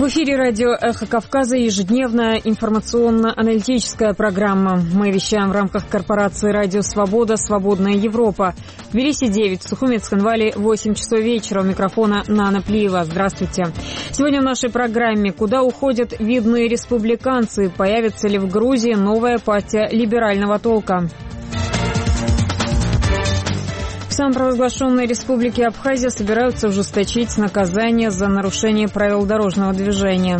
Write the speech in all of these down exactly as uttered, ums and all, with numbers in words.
эфире радио «Эхо Кавказа» ежедневная информационно-аналитическая программа. Мы вещаем в рамках корпорации «Радио Свобода. Свободная Европа». В Тбилиси девять, в Сухуми, Цхинвале восемь часов вечера. У микрофона Нана Плиева. Здравствуйте. Сегодня в нашей программе: куда уходят видные республиканцы? Появится ли в Грузии новая партия либерального толка? В самопровозглашенной республике Абхазия собираются ужесточить наказание за нарушение правил дорожного движения.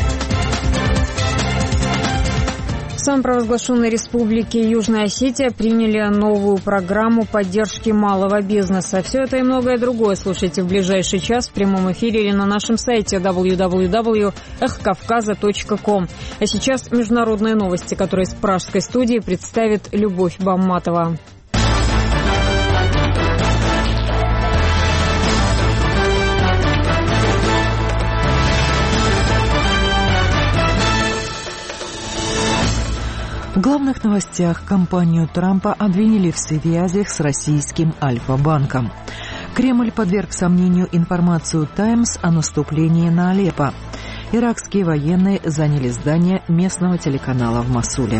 В самопровозглашенной республике Южная Осетия приняли новую программу поддержки малого бизнеса. Все это и многое другое слушайте в ближайший час в прямом эфире или на нашем сайте дабл ю дабл ю дабл ю точка эхо кавказа точка ком. А сейчас международные новости, которые из пражской студии представит Любовь Бамматова. В главных новостях: компанию Трампа обвинили в связях с российским Альфа-банком. Кремль подверг сомнению информацию «Таймс» о наступлении на Алеппо. Иракские военные заняли здание местного телеканала в Мосуле.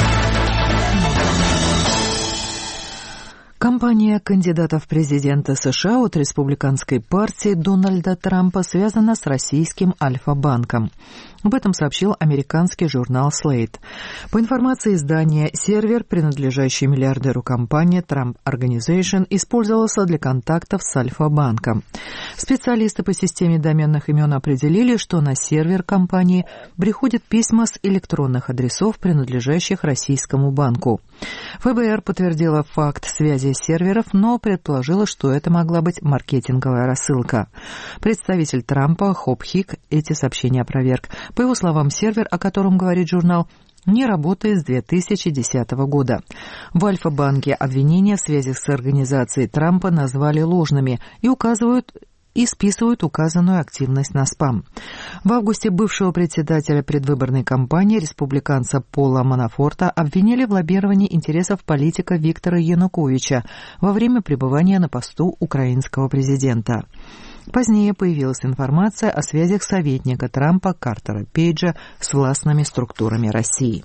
Кампания кандидата в президенты США от республиканской партии Дональда Трампа связана с российским Альфа-банком. Об этом сообщил американский журнал Slate. По информации издания, сервер, принадлежащий миллиардеру компании Trump Organization, использовался для контактов с Альфа-банком. Специалисты по системе доменных имен определили, что на сервер компании приходят письма с электронных адресов, принадлежащих российскому банку. ФБР подтвердила факт связи серверов, но предположила, что это могла быть маркетинговая рассылка. Представитель Трампа Хоп Хик эти сообщения опроверг. По его словам, сервер, о котором говорит журнал, не работает с две тысячи десятого года. В Альфа-банке обвинения в связях с организацией Трампа назвали ложными и указывают и списывают указанную активность на спам. В августе бывшего председателя предвыборной кампании республиканца Пола Манафорта обвинили в лоббировании интересов политика Виктора Януковича во время пребывания на посту украинского президента. Позднее появилась информация о связях советника Трампа Картера Пейджа с властными структурами России.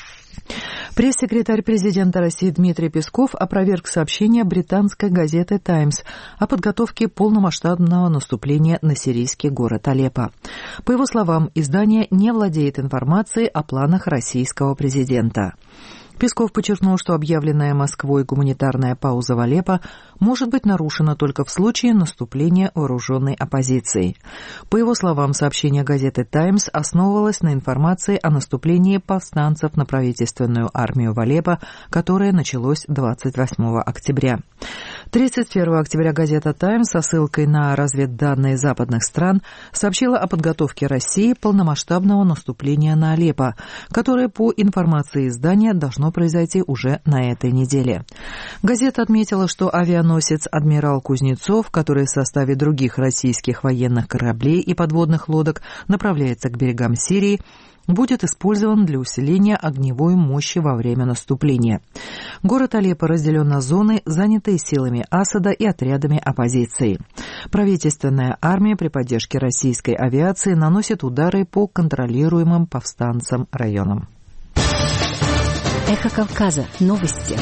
Пресс-секретарь президента России Дмитрий Песков опроверг сообщение британской газеты «Таймс» о подготовке полномасштабного наступления на сирийский город Алеппо. По его словам, издание не владеет информацией о планах российского президента. Песков подчеркнул, что объявленная Москвой гуманитарная пауза в Алеппо может быть нарушена только в случае наступления вооруженной оппозиции. По его словам, сообщение газеты «Таймс» основывалось на информации о наступлении повстанцев на правительственную армию в Алеппо, которое началось двадцать восьмого октября. тридцать первого октября газета «Таймс» со ссылкой на разведданные западных стран сообщила о подготовке России полномасштабного наступления на Алеппо, которое, по информации издания, должно произойти уже на этой неделе. Газета отметила, что авианосец «Адмирал Кузнецов», который в составе других российских военных кораблей и подводных лодок направляется к берегам Сирии, будет использован для усиления огневой мощи во время наступления. Город Алеппо разделен на зоны, занятые силами Асада и отрядами оппозиции. Правительственная армия при поддержке российской авиации наносит удары по контролируемым повстанцам районам. Эхо Кавказа. Новости.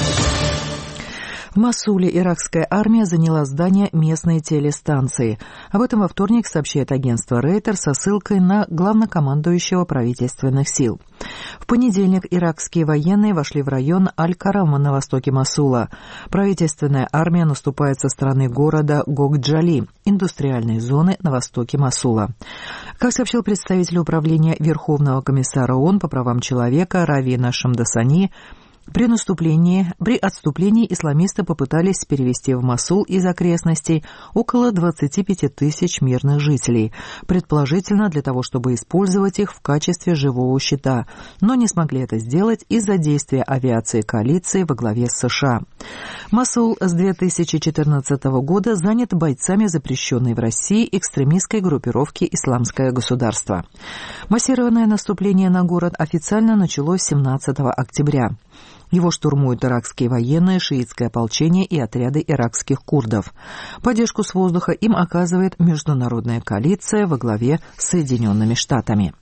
В Мосуле иракская армия заняла здание местной телестанции. Об этом во вторник сообщает агентство Рейтер со ссылкой на главнокомандующего правительственных сил. В понедельник иракские военные вошли в район Аль-Карама на востоке Мосула. Правительственная армия наступает со стороны города Гокджали, индустриальной зоны на востоке Мосула. Как сообщил представитель управления Верховного комиссара ООН по правам человека Равина Шамдасани, При наступлении, при отступлении исламисты попытались перевести в Мосул из окрестностей около двадцати пяти тысяч мирных жителей, предположительно для того, чтобы использовать их в качестве живого щита, но не смогли это сделать из-за действия авиации коалиции во главе с США. Мосул с две тысячи четырнадцатого года занят бойцами запрещенной в России экстремистской группировки «Исламское государство». Массированное наступление на город официально началось семнадцатого октября. Его штурмуют иракские военные, шиитское ополчение и отряды иракских курдов. Поддержку с воздуха им оказывает международная коалиция во главе с Соединенными Штатами.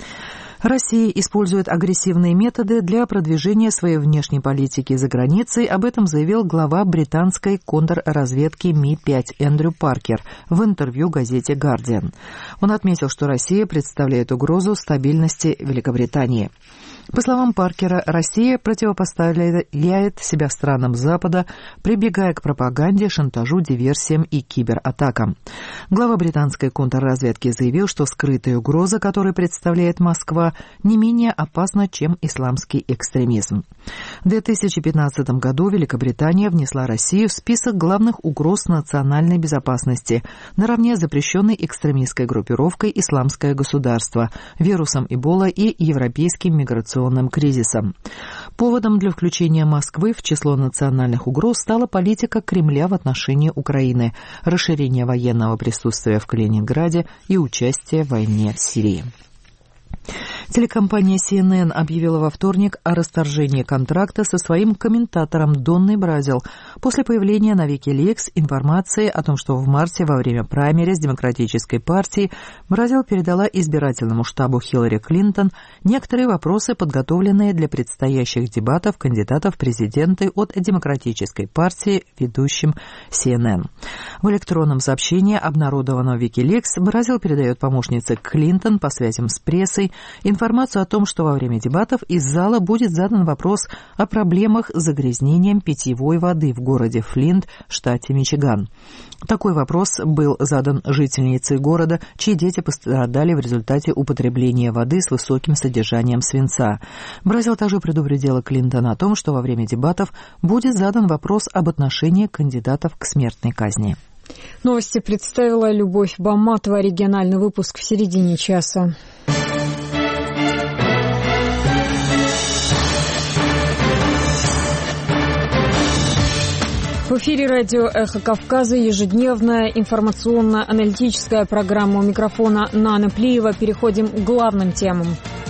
Россия использует агрессивные методы для продвижения своей внешней политики за границей. Об этом заявил глава британской контрразведки Ми пять Эндрю Паркер в интервью газете «Гардиан». Он отметил, что Россия представляет угрозу стабильности Великобритании. По словам Паркера, Россия противопоставляет себя странам Запада, прибегая к пропаганде, шантажу, диверсиям и кибератакам. Глава британской контрразведки заявил, что скрытая угроза, которую представляет Москва, не менее опасна, чем исламский экстремизм. В две тысячи пятнадцатом году Великобритания внесла Россию в список главных угроз национальной безопасности наравне с запрещенной экстремистской группировкой «Исламское государство», вирусом Эбола и европейским миграционным кризисом. Поводом для включения Москвы в число национальных угроз стала политика Кремля в отношении Украины, расширение военного присутствия в Калининграде и участие в войне в Сирии. Телекомпания си эн эн объявила во вторник о расторжении контракта со своим комментатором Донной Бразил после появления на Wikileaks информации о том, что в марте во время праймериз Демократической партии Бразил передала избирательному штабу Хиллари Клинтон некоторые вопросы, подготовленные для предстоящих дебатов кандидатов в президенты от Демократической партии ведущим си эн эн. В электронном сообщении, обнародованном в Wikileaks, Бразил передает помощнице Клинтон по связям с прессой информацию о том, что во время дебатов из зала будет задан вопрос о проблемах с загрязнением питьевой воды в городе Флинт, штате Мичиган. Такой вопрос был задан жительницей города, чьи дети пострадали в результате употребления воды с высоким содержанием свинца. Бразил также предупредила Клинтон о том, что во время дебатов будет задан вопрос об отношении кандидатов к смертной казни. Новости представила Любовь Баматова. Региональный выпуск в середине часа. В эфире радио «Эхо Кавказа» ежедневная информационно-аналитическая программа. У микрофона Нана Плиева. Переходим к главным темам.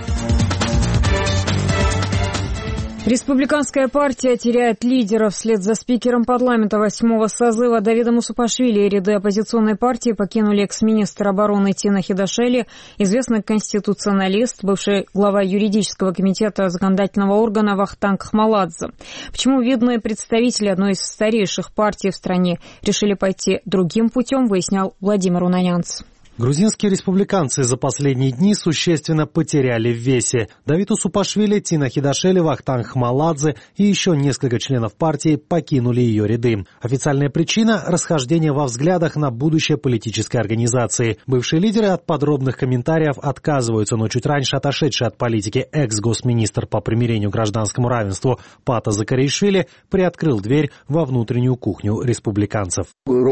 Республиканская партия теряет лидера. Вслед за спикером парламента восьмого созыва Давидом Усупашвили ряды оппозиционной партии покинули экс-министр обороны Тина Хидашели, известный конституционалист, бывший глава юридического комитета законодательного органа Вахтанг Хмаладзе. Почему видные представители одной из старейших партий в стране решили пойти другим путем, выяснял Владимир Унанянц. Грузинские республиканцы за последние дни существенно потеряли в весе. Давид Усупашвили, Тина Хидашели, Вахтанг Хмаладзе и еще несколько членов партии покинули ее ряды. Официальная причина – расхождение во взглядах на будущее политической организации. Бывшие лидеры от подробных комментариев отказываются, но чуть раньше отошедший от политики экс-госминистр по примирению к гражданскому равенству Пата Закаришвили приоткрыл дверь во внутреннюю кухню республиканцев.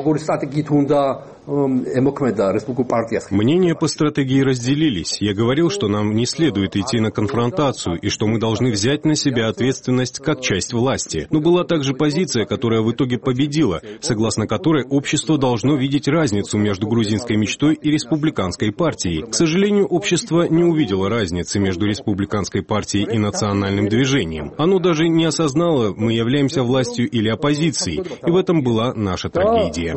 Мнения по стратегии разделились. Я говорил, что нам не следует идти на конфронтацию и что мы должны взять на себя ответственность как часть власти. Но была также позиция, которая в итоге победила, согласно которой общество должно видеть разницу между грузинской мечтой и республиканской партией. К сожалению, общество не увидело разницы между республиканской партией и национальным движением. Оно даже не осознало, мы являемся властью или оппозицией, и в этом была наша трагедия.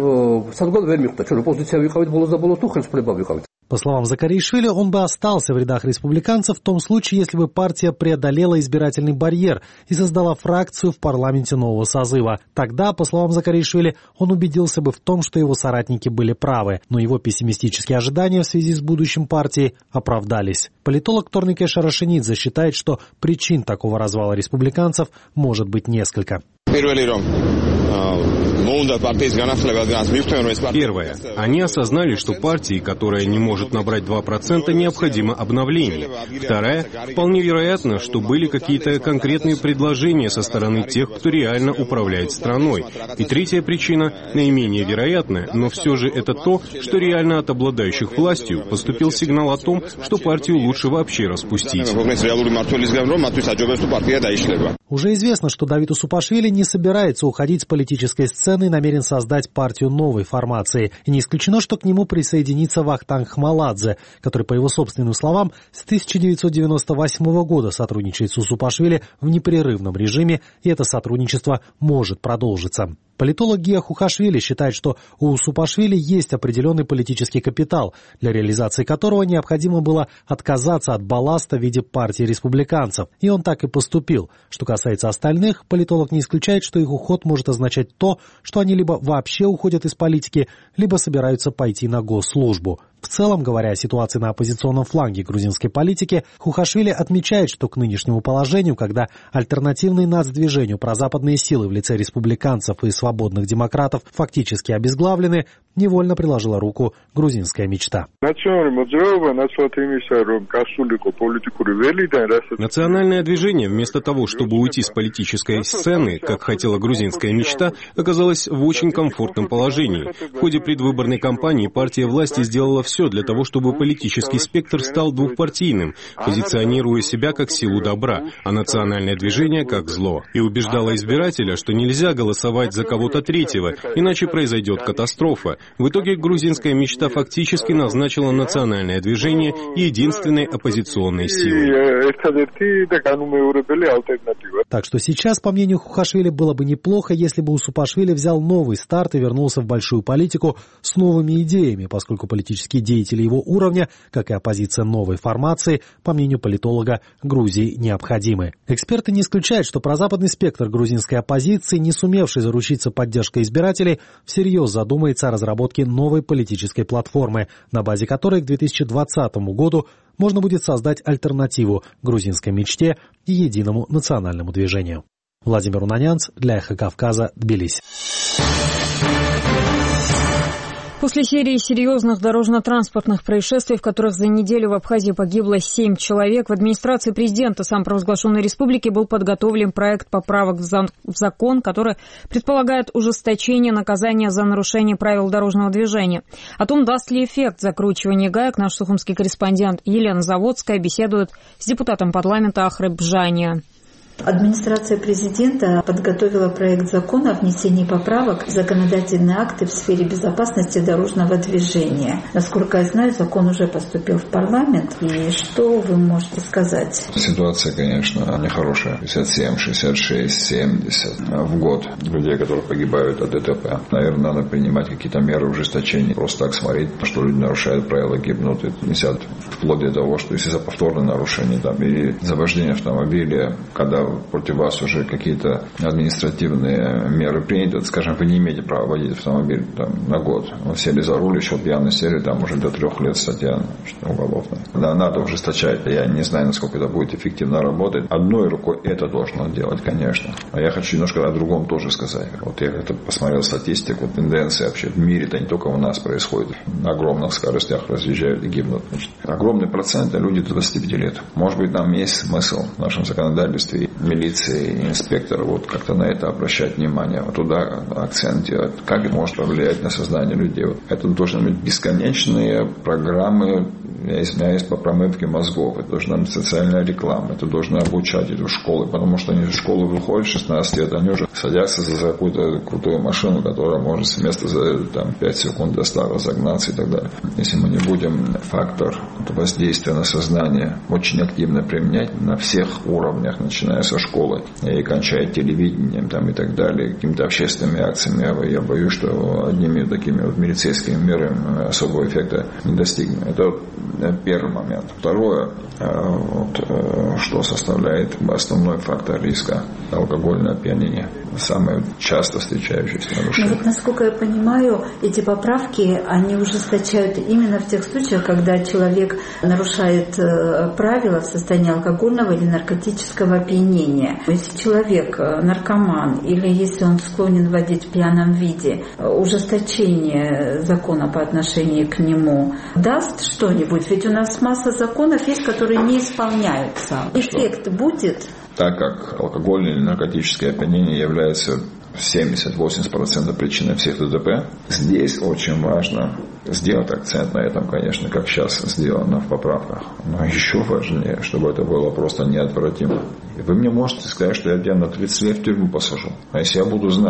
По словам Закаришвили, он бы остался в рядах республиканцев в том случае, если бы партия преодолела избирательный барьер и создала фракцию в парламенте нового созыва. Тогда, по словам Закаришвили, он убедился бы в том, что его соратники были правы, но его пессимистические ожидания в связи с будущим партии оправдались. Политолог Торнике Шарашенидзе считает, что причин такого развала республиканцев может быть несколько. Первое. Они осознали, что партии, которая не может набрать два процента, необходимо обновление. Второе. Вполне вероятно, что были какие-то конкретные предложения со стороны тех, кто реально управляет страной. И третья причина, наименее вероятная, но все же это то, что реально от обладающих властью поступил сигнал о том, что партию лучше вообще распустить. Уже известно, что Давид Усупашвили не собирается уходить с политики политической сцены и намерен создать партию новой формации. И не исключено, что к нему присоединится Вахтанг Хмаладзе, который, по его собственным словам, с тысяча девятьсот девяносто восьмого года сотрудничает с Усупашвили в непрерывном режиме, и это сотрудничество может продолжиться. Политолог Гия Хухашвили считает, что у Усупашвили есть определенный политический капитал, для реализации которого необходимо было отказаться от балласта в виде партии республиканцев. И он так и поступил. Что касается остальных, политолог не исключает, что их уход может означать то, что они либо вообще уходят из политики, либо собираются пойти на госслужбу. В целом, говоря о ситуации на оппозиционном фланге грузинской политики, Хухашвили отмечает, что к нынешнему положению, когда альтернативные нацдвижению прозападные силы в лице республиканцев и свободных демократов фактически обезглавлены, невольно приложила руку грузинская мечта. Национальное движение, вместо того, чтобы уйти с политической сцены, как хотела грузинская мечта, оказалось в очень комфортном положении. В ходе предвыборной кампании партия власти сделала все для того, чтобы политический спектр стал двухпартийным, позиционируя себя как силу добра, а национальное движение как зло. И убеждала избирателя, что нельзя голосовать за кого-то третьего, иначе произойдет катастрофа. В итоге грузинская мечта фактически назначила национальное движение единственной оппозиционной силой. Так что сейчас, по мнению Хухашвили, было бы неплохо, если бы Усупашвили взял новый старт и вернулся в большую политику с новыми идеями, поскольку политические деятели его уровня, как и оппозиция новой формации, по мнению политолога, Грузии необходимы. Эксперты не исключают, что прозападный спектр грузинской оппозиции, не сумевший заручиться поддержкой избирателей, всерьез задумается о разработке новой политической платформы, на базе которой к две тысячи двадцатому году можно будет создать альтернативу грузинской мечте и единому национальному движению. Владимир Унанянц для Эхо Кавказа, Тбилиси. После серии серьезных дорожно-транспортных происшествий, в которых за неделю в Абхазии погибло семь человек, в администрации президента самопровозглашенной республики был подготовлен проект поправок в закон, который предполагает ужесточение наказания за нарушение правил дорожного движения. О том, даст ли эффект закручивания гаек, наш сухумский корреспондент Елена Заводская беседует с депутатом парламента Ахры Бжания. Администрация президента подготовила проект закона о внесении поправок в законодательные акты в сфере безопасности дорожного движения. Насколько я знаю, закон уже поступил в парламент. И что вы можете сказать? Ситуация, конечно, нехорошая. пятьдесят семь, шестьдесят шесть, семьдесят в год людей, которые погибают от ДТП. Наверное, надо принимать какие-то меры ужесточения. Просто так смотреть, что люди нарушают правила, гибнут. Это несет вплоть до того, что если за повторное нарушение там, или за вождение автомобиля, когда против вас уже какие-то административные меры приняты, скажем, вы не имеете права водить автомобиль там, на год. Вы сели за руль, еще пьяный сели, там уже до трех лет статья уголовная. Да, надо ужесточать. Я не знаю, насколько это будет эффективно работать. Одной рукой это должно делать, конечно. А я хочу немножко о другом тоже сказать. Вот я как-то посмотрел статистику, тенденции вообще в мире, это не только у нас происходит. На огромных скоростях разъезжают и гибнут. Значит, огромный процент люди до двадцати пяти лет. Может быть, нам есть смысл в нашем законодательстве милиции, инспекторы, вот как-то на это обращать внимание, вот туда акцент делать, как это может повлиять на сознание людей. Вот это должны быть бесконечные программы, я извиняюсь, по промывке мозгов, это должна быть социальная реклама, это должно обучать эти школы, потому что они из школы выходят в шестнадцать лет, они уже садятся за какую-то крутую машину, которая может с места за там, пять секунд до ста разогнаться и так далее. Если мы не будем фактор воздействия на сознание очень активно применять на всех уровнях, начиная со школы и кончая телевидением там, и так далее, какими-то общественными акциями, я боюсь, что одними такими вот милицейскими мерами особого эффекта не достигнем. Это вот первый момент. Второе, вот, что составляет основной фактор риска — алкогольное опьянение. Самое часто встречающееся нарушение. Вот, насколько я понимаю, эти поправки, они ужесточают именно в тех случаях, когда человек нарушает правила в состоянии алкогольного или наркотического опьянения. Если человек наркоман или если он склонен водить в пьяном виде, ужесточение закона по отношению к нему даст что-нибудь? Ведь у нас масса законов есть, которые не исполняются. Эффект будет? Так как алкогольное или наркотическое опьянение является семьдесят-восемьдесят процентов причиной всех ДТП, здесь очень важно сделать акцент на этом, конечно, как сейчас сделано в поправках. Но еще важнее, чтобы это было просто неотвратимо. Вы мне можете сказать, что я тебя на тридцать лет в тюрьму посажу. А если я буду знать,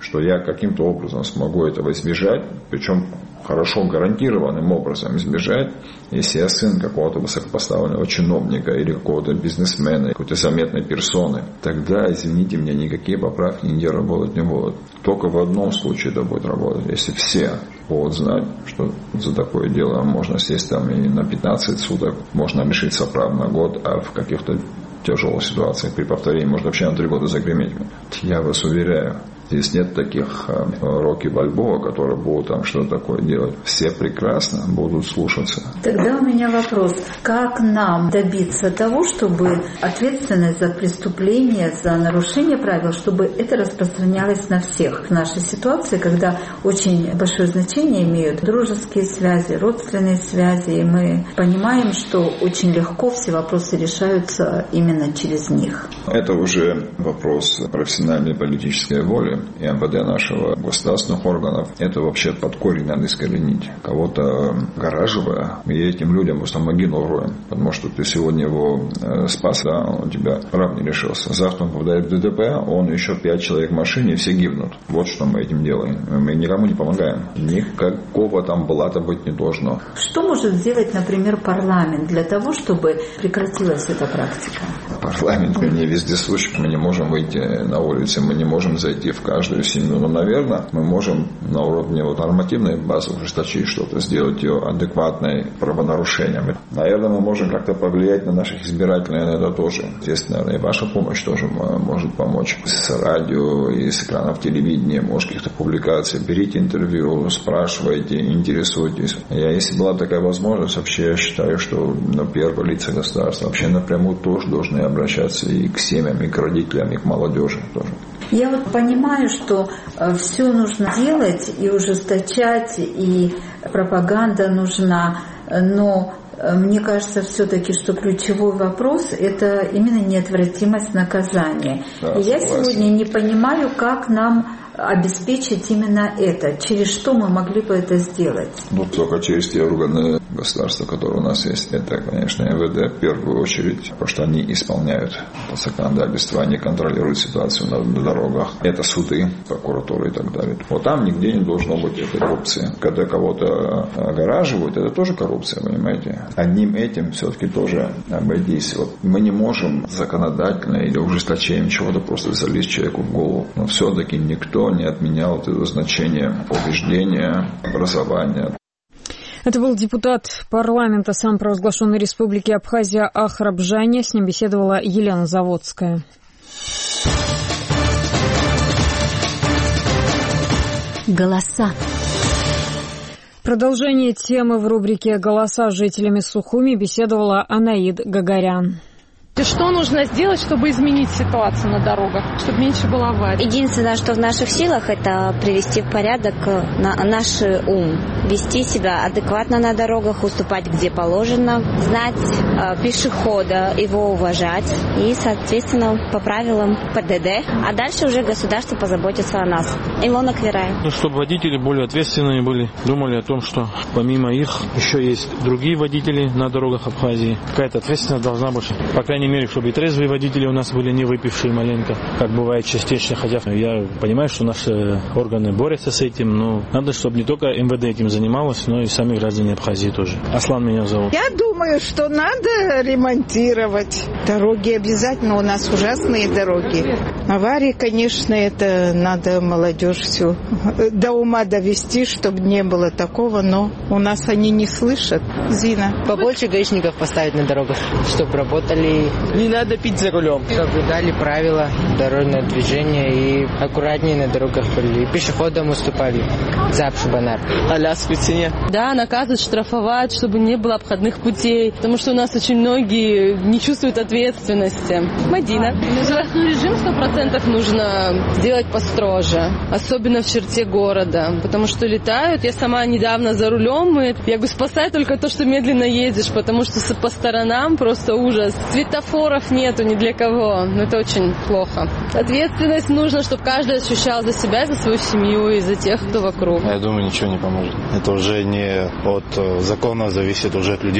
что я каким-то образом смогу этого избежать, причем хорошо гарантированным образом избежать, если я сын какого-то высокопоставленного чиновника или какого-то бизнесмена, какой-то заметной персоны, тогда, извините меня, никакие поправки нигде работать не будут. Только в одном случае это будет работать, если все будут знать, что за такое дело можно сесть там и на пятнадцать суток, можно лишиться прав на год, а в каких-то тяжелых ситуациях при повторении можно вообще на три года загреметь. Я вас уверяю, здесь нет таких Рокки Бальбоа, которые будут там что-то такое делать. Все прекрасно будут слушаться. Тогда у меня вопрос. Как нам добиться того, чтобы ответственность за преступление, за нарушение правил, чтобы это распространялось на всех? В нашей ситуации, когда очень большое значение имеют дружеские связи, родственные связи, и мы понимаем, что очень легко все вопросы решаются именно через них. Это уже вопрос профессиональной политической воли и эм вэ дэ нашего государственных органов. Это вообще под корень надо искоренить. Кого-то гаражевая, и этим людям просто могилу роем. Потому что ты сегодня его спас, да, он у тебя прав не лишился. Завтра он попадает в дэ дэ пэ, он еще пять человек в машине, и все гибнут. Вот что мы этим делаем. Мы никому не помогаем. Никакого там блата быть не должно. Что может сделать, например, парламент для того, чтобы прекратилась эта практика? Парламент не вездесущ, мы не можем выйти на улицу, мы не можем зайти в каждую семью. Но, наверное, мы можем на уровне вот нормативной базы ужесточить что-то, сделать ее адекватной правонарушениям. Наверное, мы можем как-то повлиять на наших избирателей, на это тоже. Здесь, наверное, и ваша помощь тоже может помочь. С радио и с экранов телевидения, может, каких-то публикаций. Берите интервью, спрашивайте, интересуйтесь. Я, если была такая возможность, вообще я считаю, что ну, первые лица государства вообще напрямую тоже должны обращаться и к семьям, и к родителям, и к молодежи тоже. Я вот понимаю, что все нужно делать и ужесточать, и пропаганда нужна, но мне кажется все-таки, что ключевой вопрос – это именно неотвратимость наказания. Да, и я сегодня не понимаю, как нам обеспечить именно это, через что мы могли бы это сделать. Ну, только через те органы государства, которые у нас есть. Это, конечно, эм вэ дэ в первую очередь, потому что они исполняют законодательство, они контролируют ситуацию на, на дорогах. Это суды, прокуратура и так далее. Вот там нигде не должно быть этой коррупции. Когда кого-то огораживают, это тоже коррупция, понимаете? Одним этим все-таки тоже обойдись. Вот мы не можем законодательно или ужесточением чего-то просто залезть человеку в голову. Но все-таки никто не отменял это значение убеждения, образования. Это был депутат парламента самопровозглашенной республики Абхазия Ахраб Жаня. С ним беседовала Елена Заводская. Голоса. Продолжение темы в рубрике «Голоса» с жителями Сухуми беседовала Анаид Гагарян. Что нужно сделать, чтобы изменить ситуацию на дорогах, чтобы меньше было аварий? Единственное, что в наших силах, это привести в порядок на наш ум, вести себя адекватно на дорогах, уступать где положено, знать э, пешехода, его уважать и, соответственно, по правилам пэ дэ дэ. А дальше уже государство позаботится о нас. Илона Квирая. Ну, чтобы водители более ответственные были, думали о том, что помимо их еще есть другие водители на дорогах Абхазии. Какая-то ответственность должна быть, по крайней мере, чтобы и трезвые водители у нас были не выпившие маленько, как бывает частично. Хотя я понимаю, что наши органы борются с этим, но надо, чтобы не только эм вэ дэ этим занималось, но и сами граждане Абхазии тоже. Аслан меня зовут. Я думаю, что надо ремонтировать дороги обязательно. У нас ужасные дороги. Аварии, конечно, это надо молодежь всю до ума довести, чтобы не было такого, но у нас они не слышат. Зина. Побольше гаишников поставить на дорогах, чтобы работали. Не надо пить за рулем. Соблюдали правила дорожного движения и аккуратнее на дорогах были. И пешеходам уступали. Запшибанар. Аляску цене. Да, наказывать, штрафовать, чтобы не было обходных путей. Потому что у нас очень многие не чувствуют ответственности. Мадина. Скоростной режим сто процентов нужно сделать построже. Особенно в черте города. Потому что летают. Я сама недавно за рулем. И я говорю, спасай только то, что медленно ездишь. Потому что по сторонам просто ужас. Светофоров нету ни для кого. Это очень плохо. Ответственность нужно, чтобы каждый ощущал за себя, за свою семью и за тех, кто вокруг. Я думаю, ничего не поможет. Это уже не от закона зависит, уже от людей самих зависит.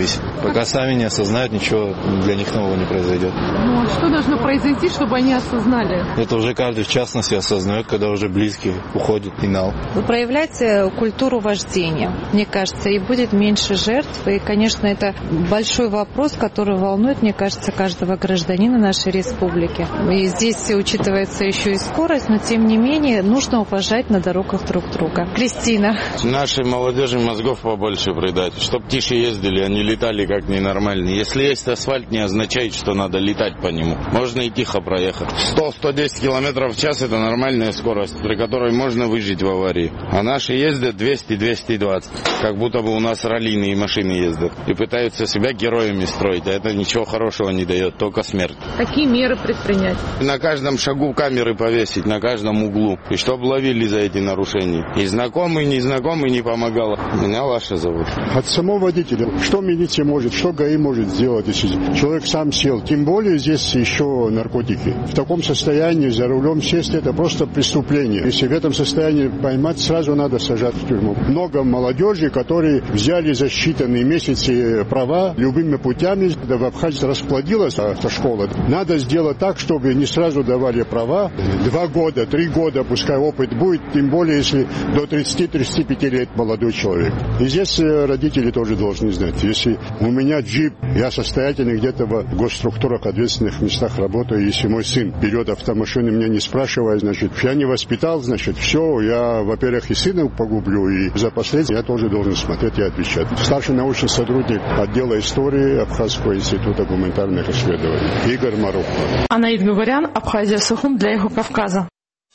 зависит. Пока сами не осознают, ничего для них нового не произойдет. Ну а что должно произойти, чтобы они осознали? Это уже каждый в частности осознает, когда уже близкий уходит и нал. Проявлять культуру вождения, мне кажется, и будет меньше жертв. И, конечно, это большой вопрос, который волнует, мне кажется, каждого гражданина нашей республики. И здесь учитывается еще и скорость, но тем не менее нужно уважать на дорогах друг друга. Кристина. Нашей молодежи мозгов побольше придать, чтоб тише ездили, а не летали как ненормальные. Если есть асфальт, не означает, что надо летать по нему. Можно и тихо проехать. сто - сто десять километров в час это нормальная скорость, при которой можно выжить в аварии. А наши ездят двести - двести двадцать, как будто бы у нас раллийные машины ездят. И пытаются себя героями строить, а это ничего хорошего не дает, только смерть. Какие меры предпринять? На каждом шагу камеры повесить, на каждом углу. И чтобы ловили за эти нарушения. И знакомый, и незнакомый не помогало. Меня Лаша зовут. От самого водителя. Что милиция может, что ГАИ может сделать, если человек сам сел. Тем более здесь еще наркотики. В таком состоянии за рулем сесть — это просто преступление. Если в этом состоянии поймать, сразу надо сажать в тюрьму. Много молодежи, которые взяли за считанные месяцы права любыми путями. Да в Абхазии расплодилась автошкола. Надо сделать так, чтобы не сразу давали права. Два года, три года, пускай опыт будет, тем более, если до тридцати — тридцати пяти лет молодой человек. И здесь родители тоже должны знать. Если у меня джип, я состоятельный, где-то в госструктурах, ответственных местах работаю, если мой сын берет автомашину, меня не спрашивая, значит, я не воспитал, значит, все, я, во-первых, и сына погублю, и за последствия я тоже должен смотреть и отвечать. Старший научный сотрудник отдела истории Абхазского института гуманитарных исследований Игорь Марухов. Анаид Гугарян, Абхазия, Сухум для Эхо Кавказа.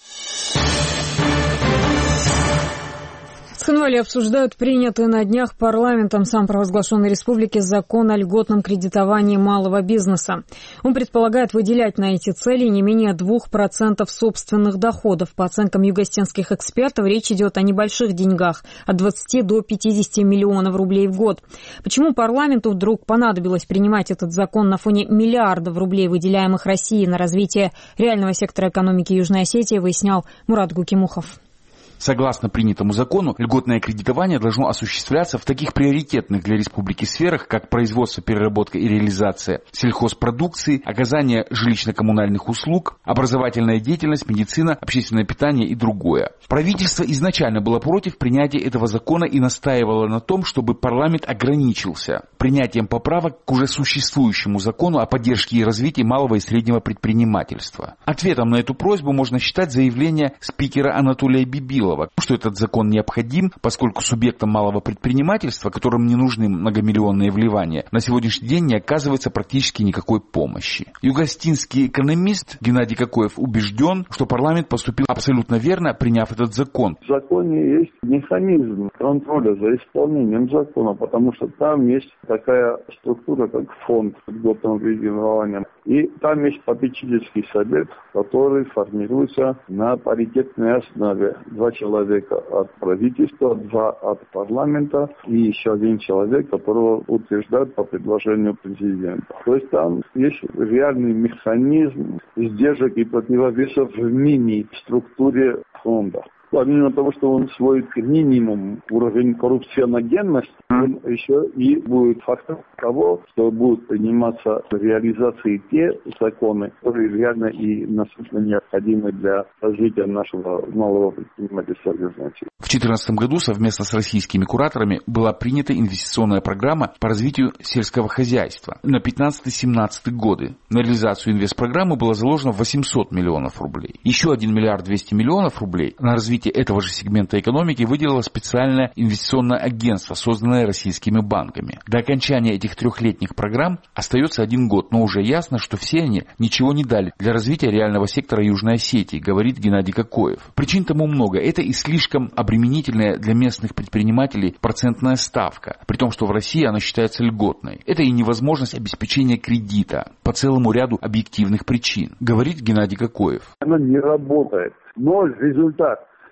В Цхинвале обсуждают принятый на днях парламентом самопровозглашенной республики закон о льготном кредитовании малого бизнеса. Он предполагает выделять на эти цели не менее двух процентов собственных доходов. По оценкам югостинских экспертов, речь идет о небольших деньгах – от двадцати до пятидесяти миллионов рублей в год. Почему парламенту вдруг понадобилось принимать этот закон на фоне миллиардов рублей, выделяемых Россией на развитие реального сектора экономики Южной Осетии, выяснял Мурат Гукимухов. Согласно принятому закону, льготное кредитование должно осуществляться в таких приоритетных для республики сферах, как производство, переработка и реализация сельхозпродукции, оказание жилищно-коммунальных услуг, образовательная деятельность, медицина, общественное питание и другое. Правительство изначально было против принятия этого закона и настаивало на том, чтобы парламент ограничился принятием поправок к уже существующему закону о поддержке и развитии малого и среднего предпринимательства. Ответом на эту просьбу можно считать заявление спикера Анатолия Бибилова, что этот закон необходим, поскольку субъектам малого предпринимательства, которым не нужны многомиллионные вливания, на сегодняшний день не оказывается практически никакой помощи. Югостинский экономист Геннадий Кокоев убежден, что парламент поступил абсолютно верно, приняв этот закон. В законе есть механизм контроля за исполнением закона, потому что там есть такая структура, как фонд льготного кредитования. И там есть попечительский совет, который формируется на паритетной основе. Два человека от правительства, два от парламента и еще один человек, которого утверждают по предложению президента. То есть там есть реальный механизм сдержек и противовесов в мини-структуре фонда. Помимо того, что он сводит к минимуму уровень коррупционогенности, он еще и будет фактором того, что будут приниматься в реализации те законы, которые реально и насущно необходимы для развития нашего малого предпринимательства. В две тысячи четырнадцатом году совместно с российскими кураторами была принята инвестиционная программа по развитию сельского хозяйства на пятнадцатый-семнадцатый годы. На реализацию инвестпрограммы было заложено восемьсот миллионов рублей. Еще один миллиард двести миллионов рублей на развитие этого же сегмента экономики выделило специальное инвестиционное агентство, созданное российскими банками. До окончания этих трехлетних программ остается один год, но уже ясно, что все они ничего не дали для развития реального сектора Южной Осетии, говорит Геннадий Кокоев. Причин тому много. Это и слишком обременительная для местных предпринимателей процентная ставка, при том, что в России она считается льготной. Это и невозможность обеспечения кредита по целому ряду объективных причин, говорит Геннадий Кокоев. Она не работает. Ноль результат.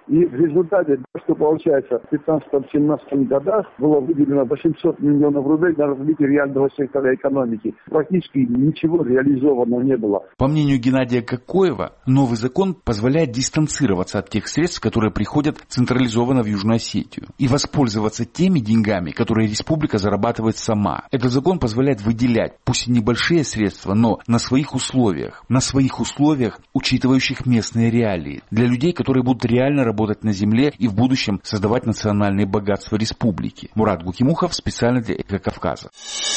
И в результате, что получается, в пятнадцатом-семнадцатом годах было выделено восемьсот миллионов рублей на развитие реального сектора экономики. Практически ничего реализовано не было. По мнению Геннадия Кокоева, новый закон позволяет дистанцироваться от тех средств, которые приходят централизованно в Южную Осетию, и воспользоваться теми деньгами, которые республика зарабатывает сама. Этот закон позволяет выделять, пусть и небольшие средства, но на своих условиях, на своих условиях, учитывающих местные реалии, для людей, которые будут реально работать на земле и в будущем создавать национальные богатства республики. Мурат Гукимухов, специально для Эко Кавказа.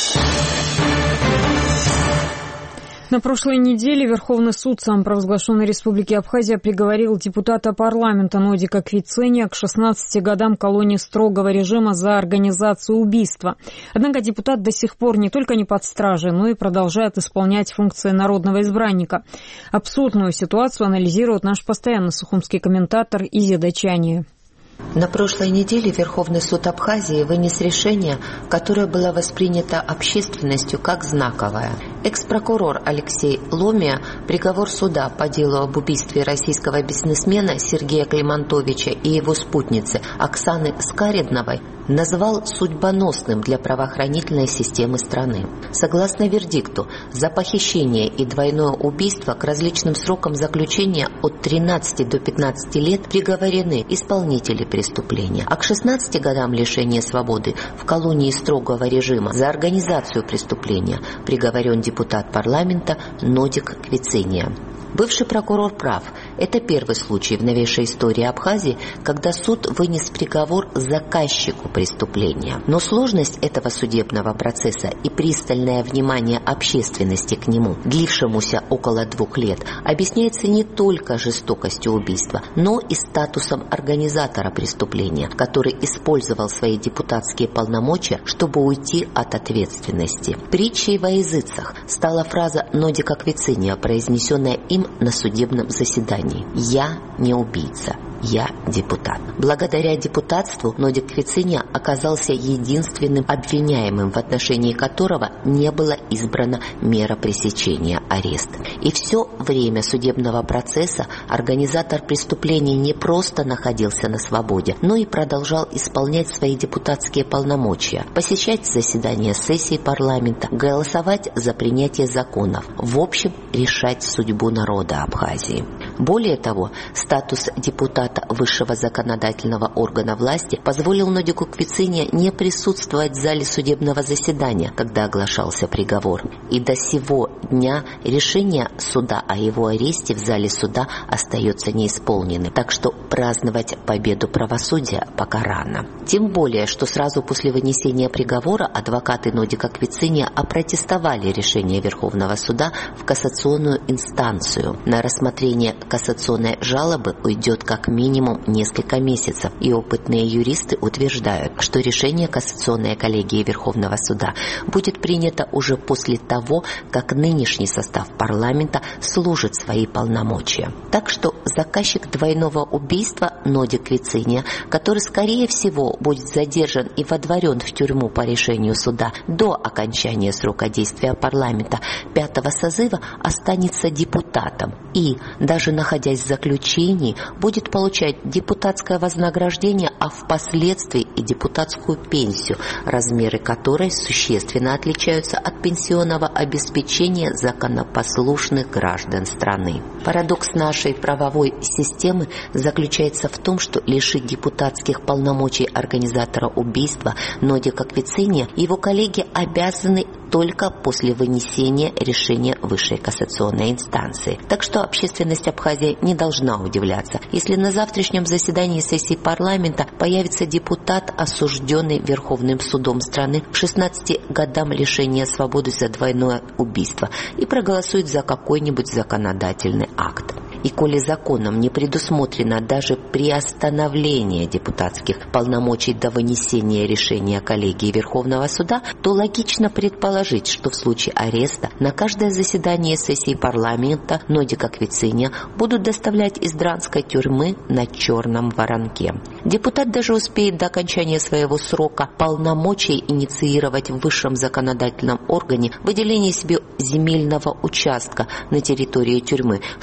На прошлой неделе Верховный суд самопровозглашенной Республики Абхазия приговорил депутата парламента Нодика Квицения к шестнадцати годам колонии строгого режима за организацию убийства. Однако депутат до сих пор не только не под стражей, но и продолжает исполнять функции народного избранника. Абсурдную ситуацию анализирует наш постоянный сухумский комментатор Изида Чания. На прошлой неделе Верховный суд Абхазии вынес решение, которое было воспринято общественностью как знаковое. Экс-прокурор Алексей Ломия приговор суда по делу об убийстве российского бизнесмена Сергея Климантовича и его спутницы Оксаны Скаридновой назвал судьбоносным для правоохранительной системы страны. Согласно вердикту, за похищение и двойное убийство к различным срокам заключения от тринадцати до пятнадцати лет приговорены исполнители преступления, а к шестнадцати годам лишения свободы в колонии строгого режима за организацию преступления приговорен депутат парламента Нодик Квицения. Бывший прокурор прав. Это первый случай в новейшей истории Абхазии, когда суд вынес приговор заказчику преступления. Но сложность этого судебного процесса и пристальное внимание общественности к нему, длившемуся около двух лет, объясняется не только жестокостью убийства, но и статусом организатора преступления, который использовал свои депутатские полномочия, чтобы уйти от ответственности. Притчей во языцах стала фраза Нодика Квицения, произнесенная им на судебном заседании: «Я не убийца, я депутат». Благодаря депутатству Нодик Квицения оказался единственным обвиняемым, в отношении которого не была избрана мера пресечения — арест. И все время судебного процесса организатор преступления не просто находился на свободе, но и продолжал исполнять свои депутатские полномочия, посещать заседания сессий парламента, голосовать за принятие законов, в общем, решать судьбу народа Абхазии. Более того, статус депутата высшего законодательного органа власти позволил Нодику Квицения не присутствовать в зале судебного заседания, когда оглашался приговор. И до сего дня решение суда о его аресте в зале суда остается неисполненным. Так что праздновать победу правосудия пока рано. Тем более, что сразу после вынесения приговора адвокаты Нодика Квицения опротестовали решение Верховного суда в кассационную инстанцию. На рассмотрение кассационной жалобы уйдет как минимум несколько месяцев, и опытные юристы утверждают, что решение кассационной коллегии Верховного суда будет принято уже после того, как нынешний состав парламента служит свои полномочия. Так что заказчик двойного убийства Нодик Квицения, который, скорее всего, будет задержан и водворен в тюрьму по решению суда до окончания срока действия парламента пятого созыва, останется депутатом и, даже находясь в заключении, будет получать депутатское вознаграждение, а впоследствии и депутатскую пенсию, размеры которой существенно отличаются от пенсионного обеспечения законопослушных граждан страны. Парадокс нашей правовой системы заключается в том, что лишить депутатских полномочий организатора убийства Нодика Квицения его коллеги обязаны только после вынесения решения высшей кассационной инстанции. Так что общественность Абхазии не должна удивляться, если на завтрашнем заседании сессии парламента появится депутат, осужденный Верховным судом страны к шестнадцати годам лишения свободы за двойное убийство, и проголосует за какой-нибудь законодательный акт. И коли законом не предусмотрено даже приостановление депутатских полномочий до вынесения решения коллегии Верховного суда, то логично предположить, что в случае ареста на каждое заседание сессии парламента Нодика Квицения будут доставлять из дранской тюрьмы на черном воронке. Депутат даже успеет до окончания своего срока полномочий инициировать в высшем законодательном органе выделение себе земельного участка на территории тюрьмы, чтобы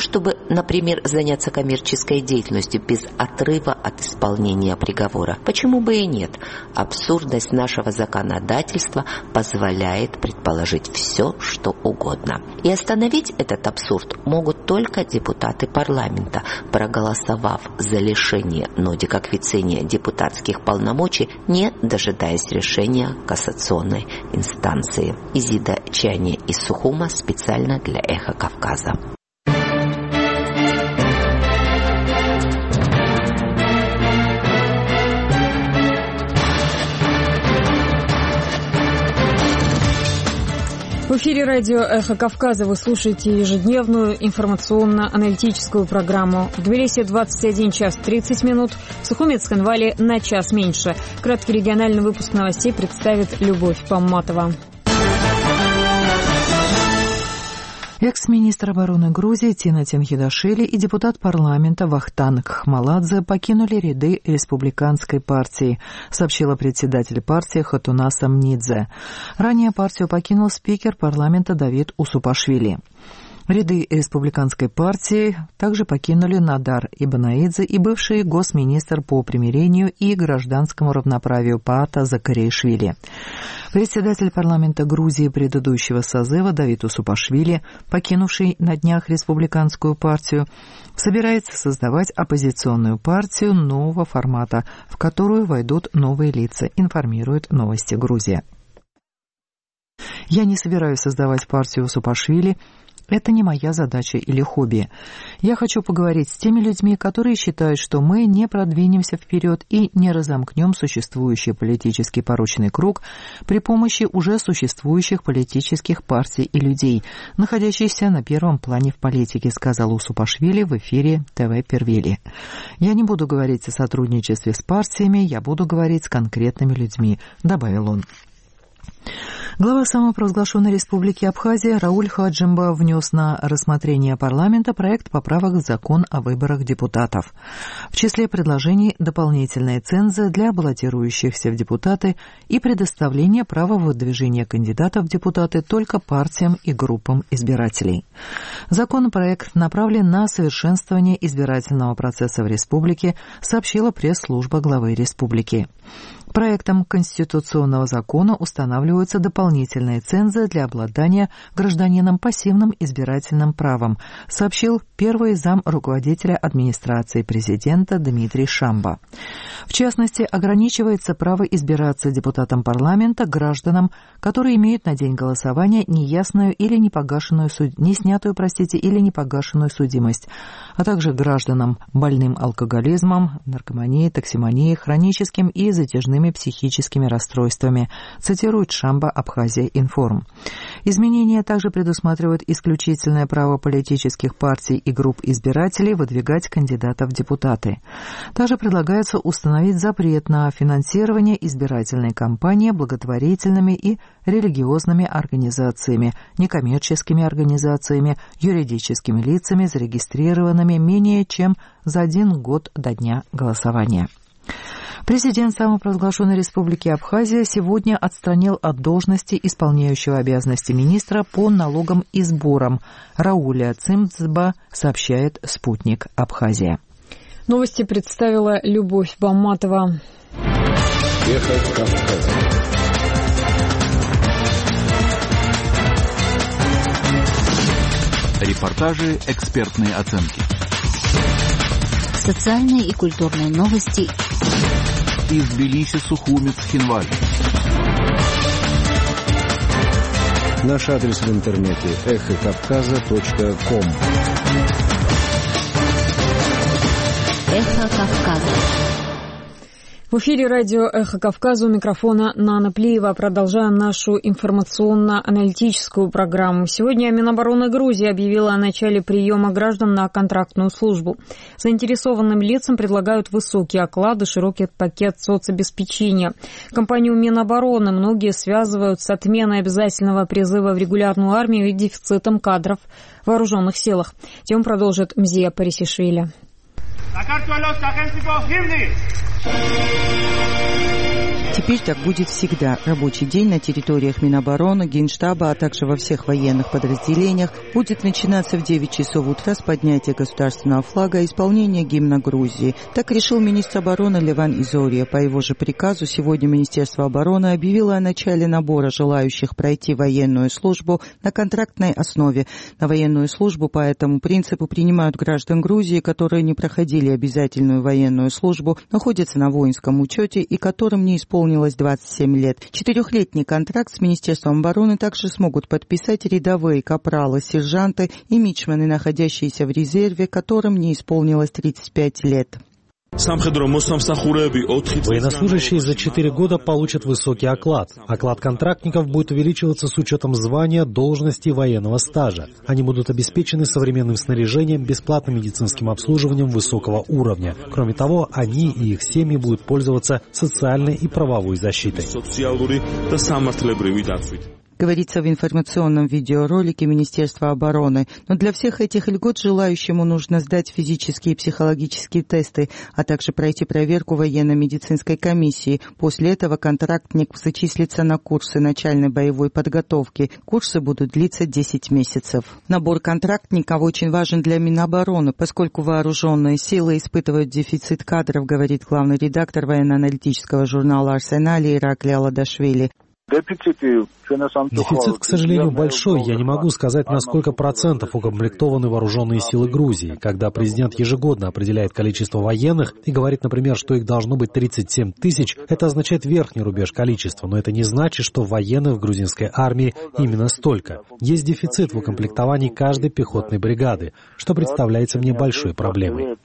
например, заняться коммерческой деятельностью без отрыва от исполнения приговора. Почему бы и нет? Абсурдность нашего законодательства позволяет предположить все, что угодно. И остановить этот абсурд могут только депутаты парламента, проголосовав за лишение Нодика Квицения депутатских полномочий, не дожидаясь решения кассационной инстанции. Изида Чани из Сухума специально для «Эхо Кавказа». В эфире радио «Эхо Кавказа» вы слушаете ежедневную информационно-аналитическую программу. В Тбилиси двадцать один час тридцать минут, в Сухуме и Цхинвале на час меньше. Краткий региональный выпуск новостей представит Любовь Памматова. Экс-министр обороны Грузии Тина Тенхидашвили и депутат парламента Вахтанг Хмаладзе покинули ряды республиканской партии, сообщила председатель партии Хатуна Самнидзе. Ранее партию покинул спикер парламента Давид Усупашвили. Ряды республиканской партии также покинули Надар Ибанаидзе и бывший госминистр по примирению и гражданскому равноправию Паата Закариашвили. Председатель парламента Грузии предыдущего созыва Давид Усупашвили, покинувший на днях республиканскую партию, собирается создавать оппозиционную партию нового формата, в которую войдут новые лица, информирует «Новости Грузия». «Я не собираюсь создавать партию Усупашвили. Это не моя задача или хобби. Я хочу поговорить с теми людьми, которые считают, что мы не продвинемся вперед и не разомкнем существующий политический порочный круг при помощи уже существующих политических партий и людей, находящихся на первом плане в политике», сказал Усупашвили в эфире ТВ Первили. «Я не буду говорить о сотрудничестве с партиями, я буду говорить с конкретными людьми», добавил он. Глава самопровозглашенной республики Абхазия Рауль Хаджимба внес на рассмотрение парламента проект поправок в закон о выборах депутатов. В числе предложений дополнительная ценза для баллотирующихся в депутаты и предоставление права выдвижения кандидатов в депутаты только партиям и группам избирателей. Законопроект направлен на совершенствование избирательного процесса в республике, сообщила пресс-служба главы республики. Проектом конституционного закона устанавливаются дополнительные цензы для обладания гражданином пассивным избирательным правом, сообщил первый зам руководителя администрации президента Дмитрий Шамба. В частности, ограничивается право избираться депутатом парламента гражданам, которые имеют на день голосования неясную или непогашенную, не снятую, простите, или непогашенную судимость, а также гражданам больным алкоголизмом, наркоманией, токсимонией, хроническим и затяжными психическими расстройствами, цитирует Шамба Абхазия Информ. Изменения также предусматривают исключительное право политических партий и групп избирателей выдвигать кандидатов в депутаты. Также предлагается установить запрет на финансирование избирательной кампании благотворительными и религиозными организациями, некоммерческими организациями, юридическими лицами, зарегистрированными менее чем за один год до дня голосования. Президент самопровозглашенной республики Абхазия сегодня отстранил от должности исполняющего обязанности министра по налогам и сборам Рауля Цимцба, сообщает «Спутник Абхазия». Новости представила Любовь Памматова. Эхо Кавказа. Репортажи, экспертные оценки. Социальные и культурные новости. Из Тбилиси, Сухуми, Цхинвали. Наш адрес в интернете эхо кавказа точка ком. Эхо Кавказа. В эфире радио «Эхо Кавказа», у микрофона Нана Плиева. Продолжаем нашу информационно-аналитическую программу. Сегодня Минобороны Грузии объявила о начале приема граждан на контрактную службу. Заинтересованным лицам предлагают высокие оклады, широкий пакет соцобеспечения. Компанию Минобороны многие связывают с отменой обязательного призыва в регулярную армию и дефицитом кадров в вооруженных силах. Тему продолжит Мзия Парисишвили. Теперь так будет всегда. Рабочий день на территориях Минобороны, Генштаба, а также во всех военных подразделениях будет начинаться в девять часов утра с поднятия государственного флага и исполнения гимна Грузии. Так решил министр обороны Леван Изория. По его же приказу сегодня Министерство обороны объявило о начале набора желающих пройти военную службу на контрактной основе. На военную службу по этому принципу принимают граждан Грузии, которые не проходили обязательную военную службу, находятся на воинском учете и которым не исполнилось двадцать семь лет. Четырехлетний контракт с Министерством обороны также смогут подписать рядовые капралы, сержанты и мичманы, находящиеся в резерве, которым не исполнилось тридцать пять лет. Военнослужащие за четыре года получат высокий оклад. Оклад контрактников будет увеличиваться с учетом звания, должности и военного стажа. Они будут обеспечены современным снаряжением, бесплатным медицинским обслуживанием высокого уровня. Кроме того, они и их семьи будут пользоваться социальной и правовой защитой. Говорится в информационном видеоролике Министерства обороны. Но для всех этих льгот желающему нужно сдать физические и психологические тесты, а также пройти проверку военно-медицинской комиссии. После этого контрактник зачислится на курсы начальной боевой подготовки. Курсы будут длиться десять месяцев. Набор контрактников очень важен для Минобороны, поскольку вооруженные силы испытывают дефицит кадров, говорит главный редактор военно-аналитического журнала «Арсенале» Иракли Аладашвили. Дефицит, к сожалению, большой. Я не могу сказать, на сколько процентов укомплектованы вооруженные силы Грузии. Когда президент ежегодно определяет количество военных и говорит, например, что их должно быть тридцать семь тысяч, это означает верхний рубеж количества, но это не значит, что военных в грузинской армии именно столько. Есть дефицит в укомплектовании каждой пехотной бригады, что представляется мне большой проблемой.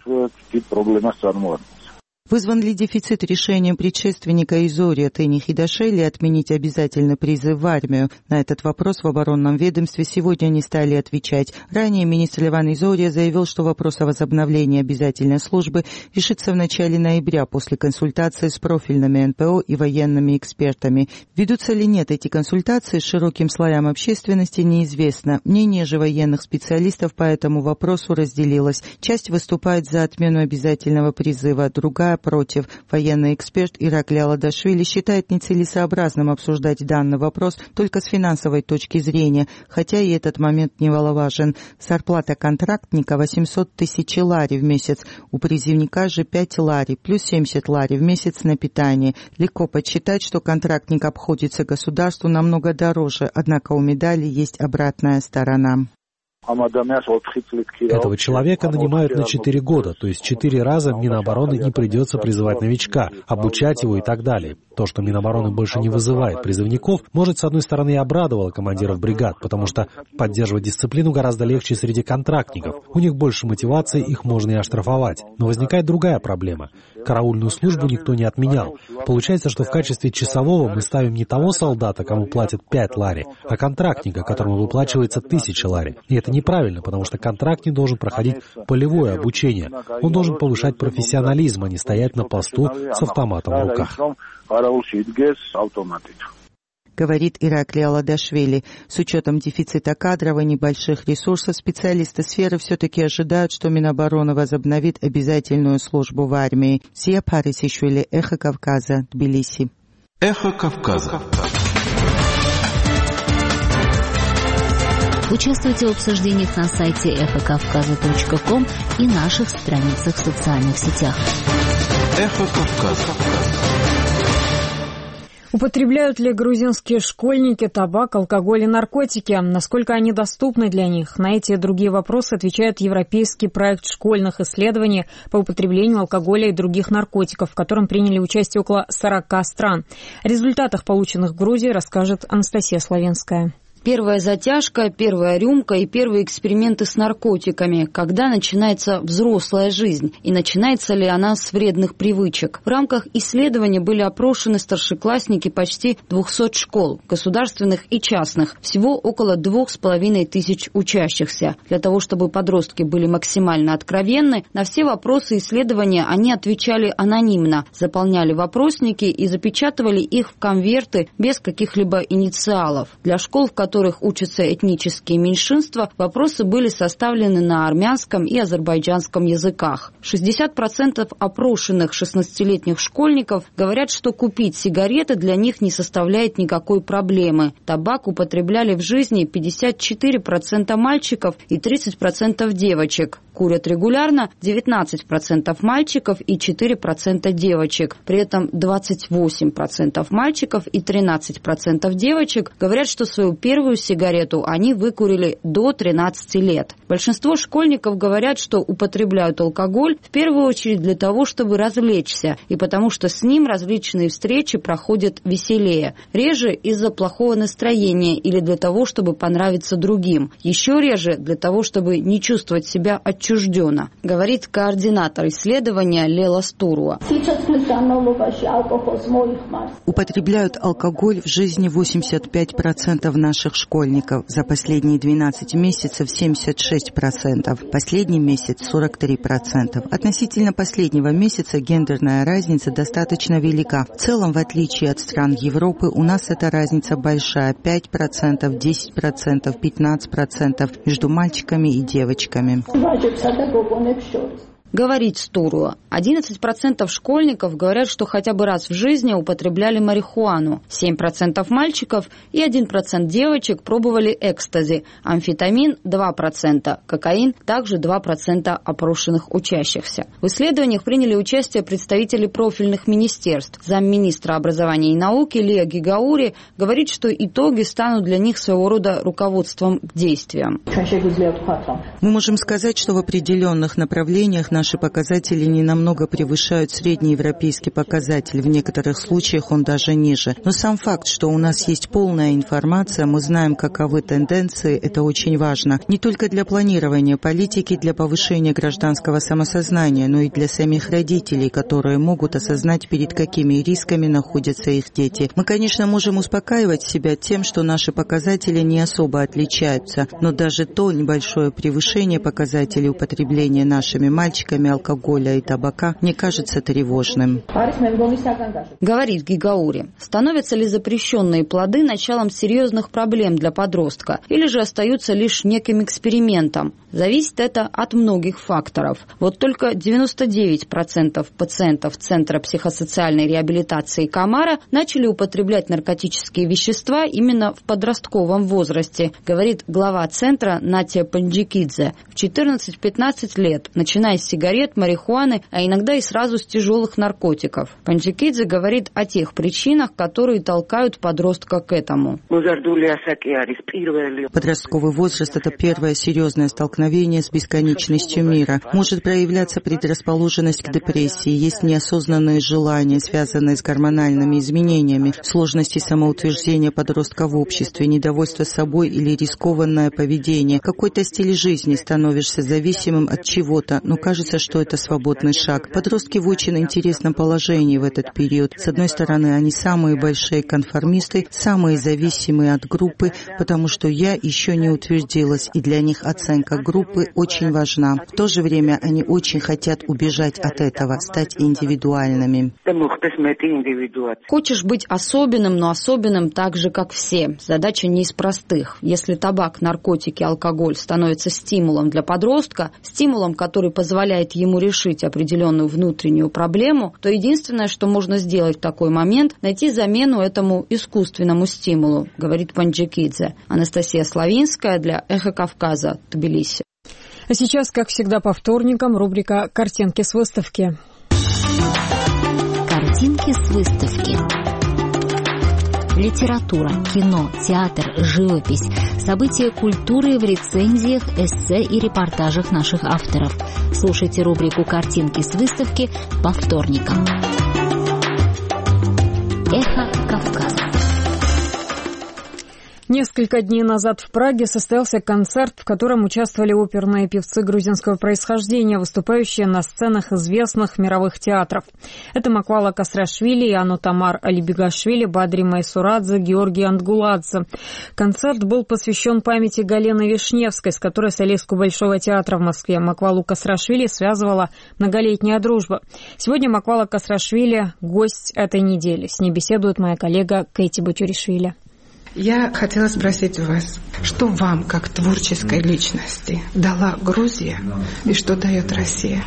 Вызван ли дефицит решением предшественника Изория Тени Хидашели отменить обязательный призыв в армию? На этот вопрос в оборонном ведомстве сегодня не стали отвечать. Ранее министр Леван Изория заявил, что вопрос о возобновлении обязательной службы решится в начале ноября после консультации с профильными эн пэ о и военными экспертами. Ведутся ли нет эти консультации с широким слоям общественности, неизвестно. Мнение же военных специалистов по этому вопросу разделилось. Часть выступает за отмену обязательного призыва, другая против. Военный эксперт Иракли Аладашвили считает нецелесообразным обсуждать данный вопрос только с финансовой точки зрения, хотя и этот момент немаловажен. Зарплата контрактника восемьсот тысяч лари в месяц, у призывника же пять лари, плюс семьдесят лари в месяц на питание. Легко подсчитать, что контрактник обходится государству намного дороже, однако у медали есть обратная сторона. Этого человека нанимают на четыре года, то есть четыре раза Минобороны не придется призывать новичка, обучать его и так далее. То, что Минобороны больше не вызывает призывников, может, с одной стороны, и обрадовало командиров бригад, потому что поддерживать дисциплину гораздо легче среди контрактников. У них больше мотивации, их можно и оштрафовать. Но возникает другая проблема. Караульную службу никто не отменял. Получается, что в качестве часового мы ставим не того солдата, кому платят пять лари, а контрактника, которому выплачивается тысяча лари. И это неправильно, потому что контрактник должен проходить полевое обучение. Он должен повышать профессионализм, а не стоять на посту с автоматом в руках. Говорит Иракли Аладашвили. С учетом дефицита кадров и небольших ресурсов, специалисты сферы все-таки ожидают, что Минобороны возобновит обязательную службу в армии. Сия Парисишвили, Эхо Кавказа, Тбилиси. Эхо Кавказа. Участвуйте в обсуждениях на сайте эхо кавказа точка ком и наших страницах в социальных сетях. Эхо Кавказа. Употребляют ли грузинские школьники табак, алкоголь и наркотики? Насколько они доступны для них? На эти и другие вопросы отвечает европейский проект школьных исследований по употреблению алкоголя и других наркотиков, в котором приняли участие около сорока стран. О результатах, полученных в Грузии, расскажет Анастасия Славенская. Первая затяжка, первая рюмка и первые эксперименты с наркотиками. Когда начинается взрослая жизнь? И начинается ли она с вредных привычек? В рамках исследования были опрошены старшеклассники почти двухсот школ, государственных и частных. Всего около двух с половиной тысяч учащихся. Для того, чтобы подростки были максимально откровенны, на все вопросы исследования они отвечали анонимно, заполняли вопросники и запечатывали их в конверты без каких-либо инициалов. Для школ, в которых которых учатся этнические меньшинства, вопросы были составлены на армянском и азербайджанском языках. шестьдесят процентов опрошенных шестнадцатилетних школьников говорят, что купить сигареты для них не составляет никакой проблемы. Табак употребляли в жизни пятьдесят четыре процента мальчиков и тридцать процентов девочек. Курят регулярно девятнадцать процентов мальчиков и четыре процента девочек. При этом двадцать восемь процентов мальчиков и тринадцать процентов девочек говорят, что свою первую сигарету они выкурили до тринадцати лет. Большинство школьников говорят, что употребляют алкоголь в первую очередь для того, чтобы развлечься, и потому что с ним различные встречи проходят веселее. Реже из-за плохого настроения или для того, чтобы понравиться другим. Еще реже для того, чтобы не чувствовать себя отчужденно, говорит координатор исследования Лела Стуруа. Употребляют алкоголь в жизни восемьдесят пять процентов наших школьников. За последние двенадцать месяцев семьдесят шесть процентов. Последний месяц сорок три процента. Относительно последнего месяца гендерная разница достаточно велика. В целом, в отличие от стран Европы, у нас эта разница большая. пять процентов, десять процентов, пятнадцать процентов между мальчиками и девочками. Говорит Стуруа. одиннадцать процентов школьников говорят, что хотя бы раз в жизни употребляли марихуану. семь процентов мальчиков и один процент девочек пробовали экстази. Амфетамин – два процента. Кокаин – также два процента опрошенных учащихся. В исследованиях приняли участие представители профильных министерств. Замминистра образования и науки Лия Гигаури говорит, что итоги станут для них своего рода руководством к действиям. Мы можем сказать, что в определенных направлениях наши показатели не намного превышают среднеевропейский показатель, в некоторых случаях он даже ниже. Но сам факт, что у нас есть полная информация, мы знаем, каковы тенденции, это очень важно. Не только для планирования политики, для повышения гражданского самосознания, но и для самих родителей, которые могут осознать, перед какими рисками находятся их дети. Мы, конечно, можем успокаивать себя тем, что наши показатели не особо отличаются, но даже то небольшое превышение показателей употребления нашими мальчиками алкоголя и табака не кажется тревожным. Говорит Гигаури. Становятся ли запрещенные плоды началом серьезных проблем для подростка или же остаются лишь неким экспериментом? Зависит это от многих факторов. Вот только девяносто девять процентов пациентов Центра психосоциальной реабилитации Камара начали употреблять наркотические вещества именно в подростковом возрасте, говорит глава центра Натя Панджикидзе. В четырнадцать-пятнадцать лет, начиная с сигарет, марихуаны, а иногда и сразу с тяжелых наркотиков. Панджикидзе говорит о тех причинах, которые толкают подростка к этому. Подростковый возраст – это первое серьезное столкновение с бесконечностью мира. Может проявляться предрасположенность к депрессии, есть неосознанные желания, связанные с гормональными изменениями, сложности самоутверждения подростка в обществе, недовольство собой или рискованное поведение. Какой-то стиль жизни, становишься зависимым от чего-то, но кажется, что это свободный шаг. Подростки в очень интересном положении в этот период. С одной стороны, они самые большие конформисты, самые зависимые от группы, потому что я еще не утвердилась, и для них оценка группы очень важна. В то же время они очень хотят убежать от этого, стать индивидуальными. Хочешь быть особенным, но особенным так же, как все. Задача не из простых. Если табак, наркотики, алкоголь становятся стимулом для подростка, стимулом, который позволяет ему решить определенную внутреннюю проблему, то единственное, что можно сделать в такой момент, найти замену этому искусственному стимулу, говорит Панджикидзе. Анастасия Славинская для «Эхо Кавказа», Тбилиси. А сейчас, как всегда по вторникам, рубрика «Картинки с выставки». Картинки с выставки. Литература, кино, театр, живопись. События культуры в рецензиях, эссе и репортажах наших авторов. Слушайте рубрику «Картинки с выставки» по вторникам. Эхо Кавказа. Несколько дней назад в Праге состоялся концерт, в котором участвовали оперные певцы грузинского происхождения, выступающие на сценах известных мировых театров. Это Маквала Касрашвили, Анутамар Алибигашвили, Бадри Майсурадзе, Георгий Ангуладзе. Концерт был посвящен памяти Галены Вишневской, с которой солистку Большого театра в Москве Маквалу Касрашвили связывала многолетняя дружба. Сегодня Маквала Касрашвили – гость этой недели. С ней беседует моя коллега Кэти Бачуришвили. Я хотела спросить у вас, что вам, как творческой личности, дала Грузия и что дает Россия?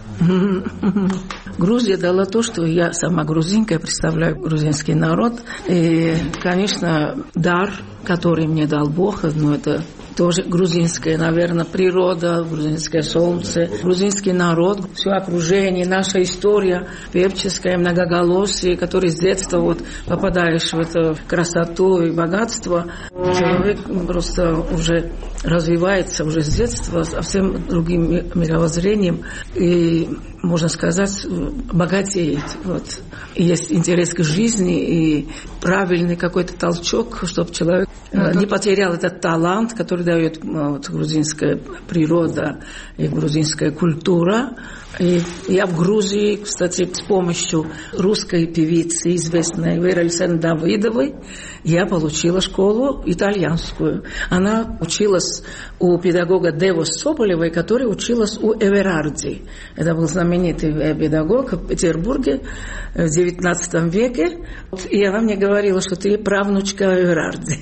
Грузия дала то, что я сама грузинка, я представляю грузинский народ. И, конечно, дар, который мне дал Бог, ну, это тоже грузинская, наверное, природа, грузинское солнце, грузинский народ, все окружение, наша история певческая, многоголосие, который с детства вот попадаешь в эту красоту и богатство. Человек просто уже развивается уже с детства совсем другим мировоззрением и, можно сказать, богатеет. Вот. Есть интерес к жизни и правильный какой-то толчок, чтобы человек не потерял этот талант, который дает вот, грузинская природа и грузинская культура. И я в Грузии, кстати, с помощью русской певицы, известной Веры Александровны Давыдовой, я получила школу итальянскую. Она училась у педагога Дево Соболевой, которая училась у Эверарди. Это был знаменитый педагог в Петербурге в девятнадцатом веке. И она мне говорила, что ты правнучка Эверарди.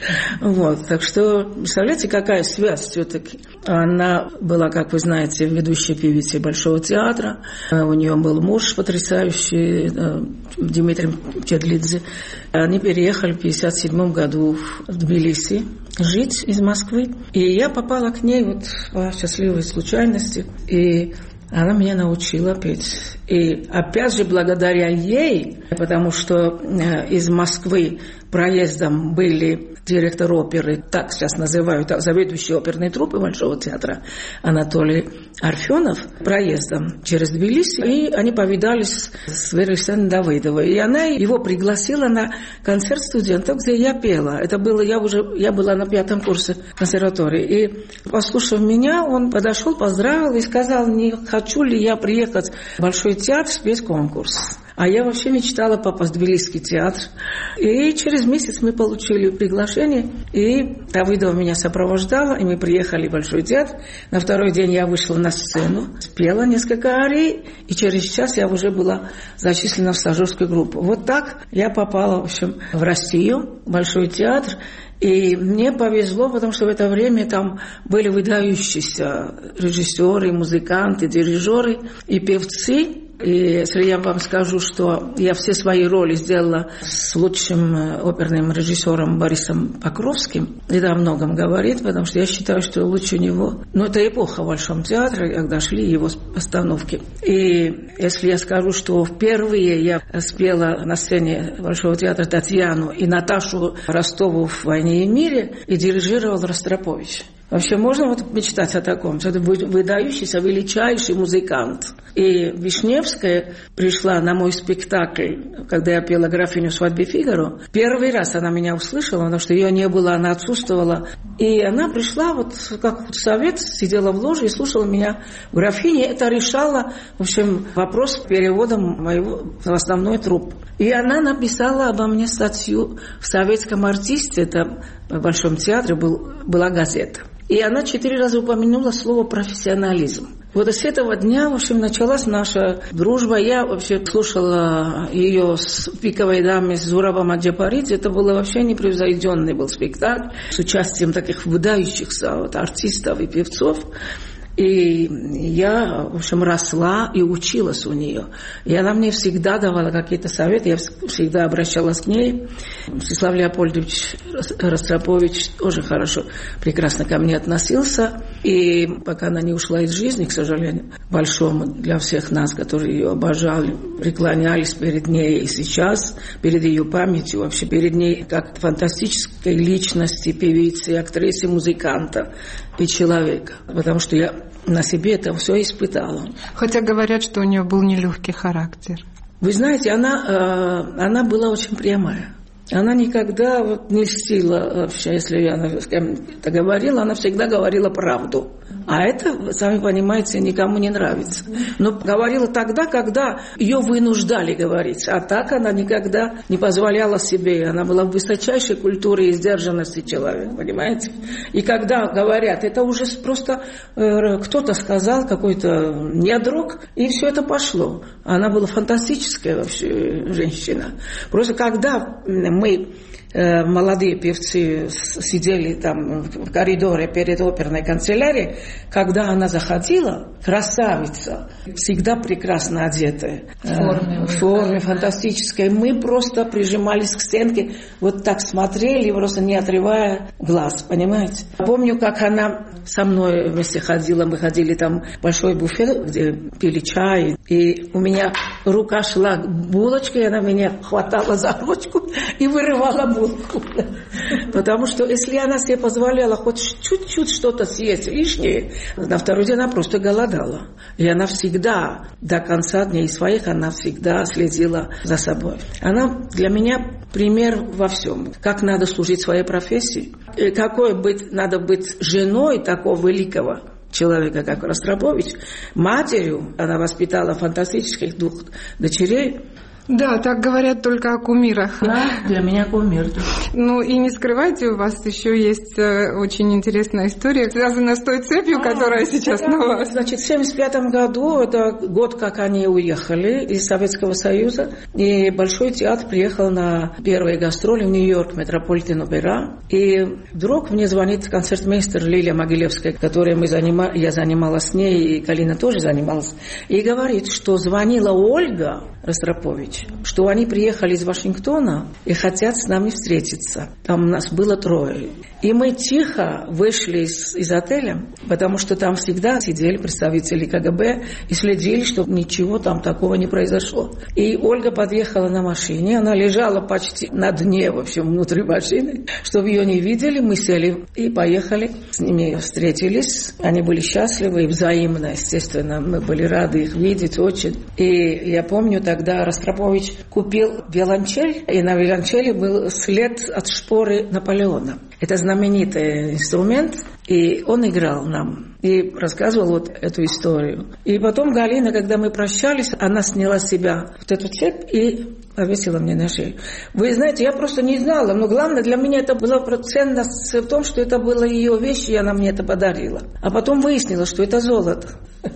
Вот. Так что, представляете, какая связь все-таки. Она была, как вы знаете, ведущей певицей Большого театра. У нее был муж потрясающий, Дмитрий Чедлидзе. Они переехали в пятьдесят седьмом году в Тбилиси жить из Москвы. И я попала к ней вот по счастливой случайности. И она меня научила петь. И опять же благодаря ей, потому что из Москвы проездом были директор оперы, так сейчас называют, заведующий оперной труппы Большого театра Анатолий Арфенов, проездом через Тбилиси, и они повидались с Верой Александровной Давыдовой. И она его пригласила на концерт студентов, где я пела. Это было, я уже, я была на пятом курсе консерватории. И, послушав меня, он подошел, поздравил и сказал, не хочу ли я приехать в Большой театр спеть конкурс. А я вообще мечтала попасть в Тбилисский театр. И через месяц мы получили приглашение, и Давыдова меня сопровождала, и мы приехали в Большой театр. На второй день я вышла на сцену, спела несколько арий, и через час я уже была зачислена в стажерскую группу. Вот так я попала, в общем, в Россию, в Большой театр. И мне повезло, потому что в это время там были выдающиеся режиссеры, музыканты, дирижеры и певцы. И если я вам скажу, что я все свои роли сделала с лучшим оперным режиссером Борисом Покровским, это о многом говорит, потому что я считаю, что лучше него... Ну, это эпоха в Большом театре, когда шли его постановки. И если я скажу, что впервые я спела на сцене Большого театра Татьяну и Наташу Ростову в «Войне и мире», и дирижировал Ростропович. Вообще можно вот мечтать о таком? Это выдающийся, величайший музыкант. И Вишневская пришла на мой спектакль, когда я пела «Графиню свадьбы Фигаро». Первый раз она меня услышала, потому что ее не было, она отсутствовала. И она пришла, вот как совет, сидела в ложе и слушала меня в «Графине». Это решало, в общем, вопрос перевода моего в основной труп. И она написала обо мне статью в «Советском артисте», это в Большом театре был, была газета. И она четыре раза упомянула слово «профессионализм». Вот с этого дня, в общем, началась наша дружба. Я вообще слушала ее с «Пиковой дамой» с Зурабом Аджапаридзе. Это было вообще непревзойденный был спектакль с участием таких выдающихся вот, артистов и певцов. И я, в общем, росла и училась у нее. И она мне всегда давала какие-то советы, я всегда обращалась к ней. Всеслав Леопольдович Ростропович тоже хорошо, прекрасно ко мне относился. И пока она не ушла из жизни, к сожалению, большому для всех нас, которые ее обожали, преклонялись перед ней и сейчас, перед ее памятью, вообще перед ней как фантастической личности, певицы, актрисы, музыканта и человека. Потому что я на себе это все испытала. Хотя говорят, что у нее был нелегкий характер. Вы знаете, она, э, она была очень прямая. Она никогда вот не льстила вообще, если я с кем-то говорила, она всегда говорила правду. А это, сами понимаете, никому не нравится. Но говорила тогда, когда ее вынуждали говорить. А так она никогда не позволяла себе. Она была в высочайшей культуре и сдержанности человека, понимаете? И когда говорят, это уже просто э, кто-то сказал, какой-то недруг, и все это пошло. Она была фантастическая вообще женщина. Просто когда мы э, молодые певцы сидели там в коридоре перед оперной канцелярией, когда она заходила, красавица, всегда прекрасно одетая, в форме, э, в форме фантастической. Мы просто прижимались к стенке, вот так смотрели, просто не отрывая глаз, понимаете? Помню, как она со мной вместе ходила, мы ходили там в большой буфет, где пили чай, и у меня рука шла к булочке, и она меня хватала за ручку и вырывала булку. Потому что если она себе позволяла хоть чуть-чуть что-то съесть лишнее, на второй день она просто голодала. И она всегда, до конца дней своих, она всегда следила за собой. Она для меня пример во всем. Как надо служить своей профессии, и какой быть, надо быть женой такого великого человека, как Ростропович, матерью. Она воспитала фантастических двух дочерей. Да, так говорят только о кумирах. Да, для меня кумир. Ну и не скрывайте, у вас еще есть очень интересная история, связанная с той цепью, а, которая сейчас да, на вас. Значит, в семьдесят пятом году, это год, как они уехали из Советского Союза, и Большой театр приехал на первые гастроли в Нью-Йорк, Метрополитен Опера, и вдруг мне звонит концертмейстер Лилия Могилевская, которой мы занима... я занималась с ней, и Галина тоже занималась, и говорит, что звонила Ольга Ростропович, что они приехали из Вашингтона и хотят с нами встретиться. Там нас было трое. И мы тихо вышли из, из отеля, потому что там всегда сидели представители КГБ и следили, чтобы ничего там такого не произошло. И Ольга подъехала на машине, она лежала почти на дне, в общем, внутри машины, чтобы ее не видели. Мы сели и поехали. С ними встретились. Они были счастливы и взаимно, естественно. Мы были рады их видеть очень. И я помню, тогда Ростропович купил виолончель, и на виолончели был след от шпоры Наполеона. Это знаменитый инструмент, и он играл нам и рассказывал вот эту историю. И потом Галина, когда мы прощались, она сняла с себя вот эту цепь и повесила мне на шею. Вы знаете, я просто не знала, но главное для меня это была ценность в том, что это была ее вещь, и она мне это подарила. А потом выяснилось, что это золото.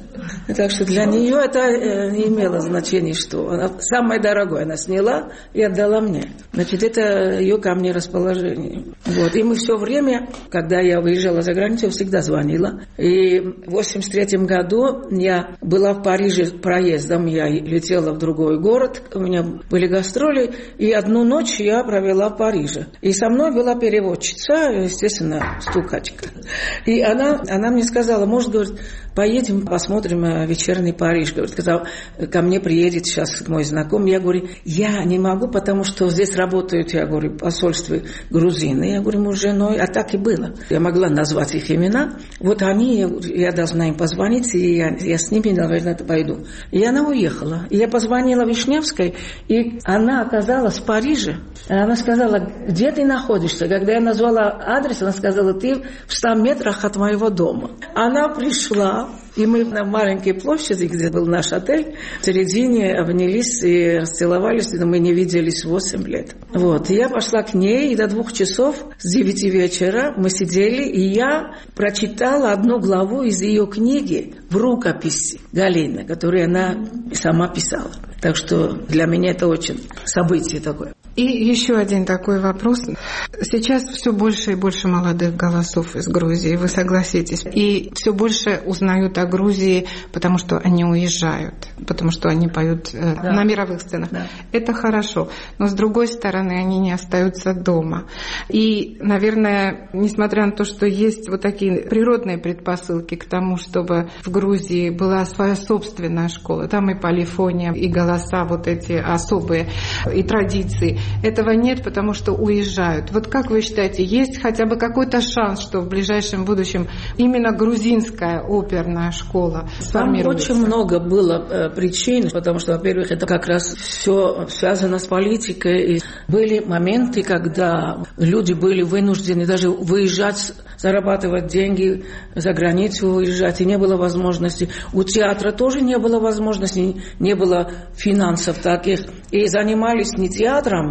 Так что для нее это не имело значения, что она самое дорогое она сняла и отдала мне. Значит, это ее ко мне расположение. Вот. И мы все время, когда я выезжала за границу, я всегда звонила. И в восемьдесят третьем году я была в Париже проездом, я летела в другой город, у меня были гастроли, и одну ночь я провела в Париже. И со мной была переводчица, естественно, стукачка. И она, она мне сказала, может, говорит, поедем, посмотрим вечерний Париж. Говорит, сказал, ко мне приедет сейчас мой знакомый. Я говорю, я не могу, потому что здесь работают, я говорю, в посольстве грузины. Я говорю, мы с женой, а так и было. Я могла назвать их имена. Вот они, я должна им позвонить, и я, я с ними, наверное, пойду. И она уехала. И я позвонила Вишневской, и она оказалась в Париже. Она сказала, где ты находишься? Когда я назвала адрес, она сказала, ты в ста метрах от моего дома. Она пришла, и мы на маленькой площади, где был наш отель, в середине обнялись и расцеловались, но мы не виделись восемь лет. Вот. И я пошла к ней, и до двух часов, с девяти вечера мы сидели, и я прочитала одну главу из ее книги в рукописи Галины, которую она сама писала. Так что для меня это очень событие такое. И еще один такой вопрос. Сейчас все больше и больше молодых голосов из Грузии, вы согласитесь. И все больше узнают о Грузии, потому что они уезжают, потому что они поют э, да. на мировых сценах. Да. Это хорошо. Но с другой стороны, они не остаются дома. И, наверное, несмотря на то, что есть вот такие природные предпосылки к тому, чтобы в Грузии была своя собственная школа, там и полифония, и голоса вот эти особые, и традиции. Этого нет, потому что уезжают. Вот как вы считаете, есть хотя бы какой-то шанс, что в ближайшем будущем именно грузинская оперная школа сформируется? Там очень много было э, причин, потому что, во-первых, это как раз все связано с политикой. И были моменты, когда люди были вынуждены даже выезжать, зарабатывать деньги, за границу уезжать, и не было возможности. У театра тоже не было возможности, не было финансов таких. И занимались не театром,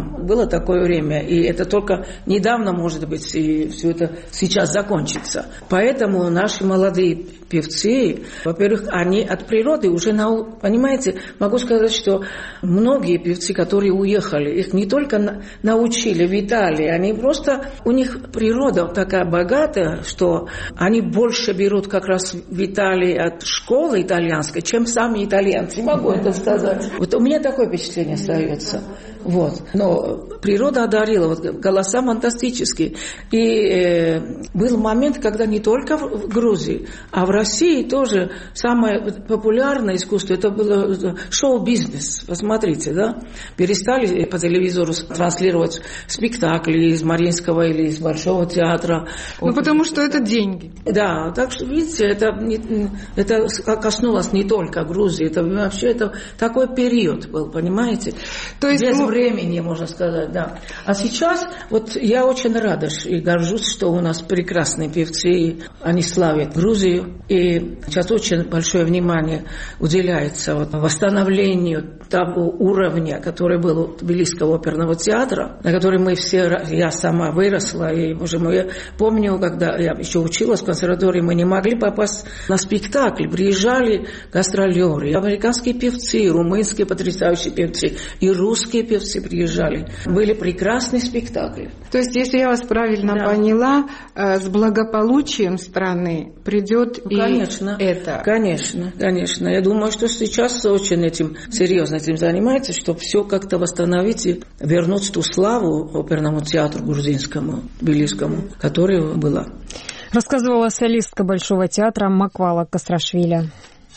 там было такое время, и это только недавно, может быть, и все это сейчас закончится. Поэтому наши молодые певцы, во-первых, они от природы уже, нау... понимаете, могу сказать, что многие певцы, которые уехали, их не только на... научили в Италии, они просто, у них природа такая богатая, что они больше берут как раз в Италии от школы итальянской, чем сами итальянцы, могу это сказать. Вот у меня такое впечатление остается. Вот. Но природа одарила, вот, голоса фантастические. И э, был момент, когда не только в Грузии, а в России тоже самое популярное искусство, это было шоу-бизнес. Посмотрите, да? Перестали по телевизору транслировать спектакли из Мариинского или из Большого театра. Ну, потому что это деньги. Да, так что, видите, это, не, это коснулось не только Грузии, это вообще это такой период был, понимаете? То есть без ну... времени, можно сказать, да. А сейчас, вот я очень рада и горжусь, что у нас прекрасные певцы, они славят Грузию, и сейчас очень большое внимание уделяется вот восстановлению того уровня, который был у Тбилисского оперного театра, на который мы все, я сама выросла, и, боже мой, я помню, когда я еще училась в консерватории, мы не могли попасть на спектакль, приезжали гастролеры, американские певцы, румынские потрясающие певцы, и русские певцы приезжали. Были прекрасные спектакли. То есть, если я вас правильно да. поняла, с благополучием страны придет ну, и конечно, это. Конечно, конечно. Я думаю, что сейчас очень этим серьезно этим занимается, чтобы все как-то восстановить и вернуть ту славу оперному театру грузинскому, тбилисскому, которая была. Рассказывала солистка Большого театра Маквала Кастрашвили.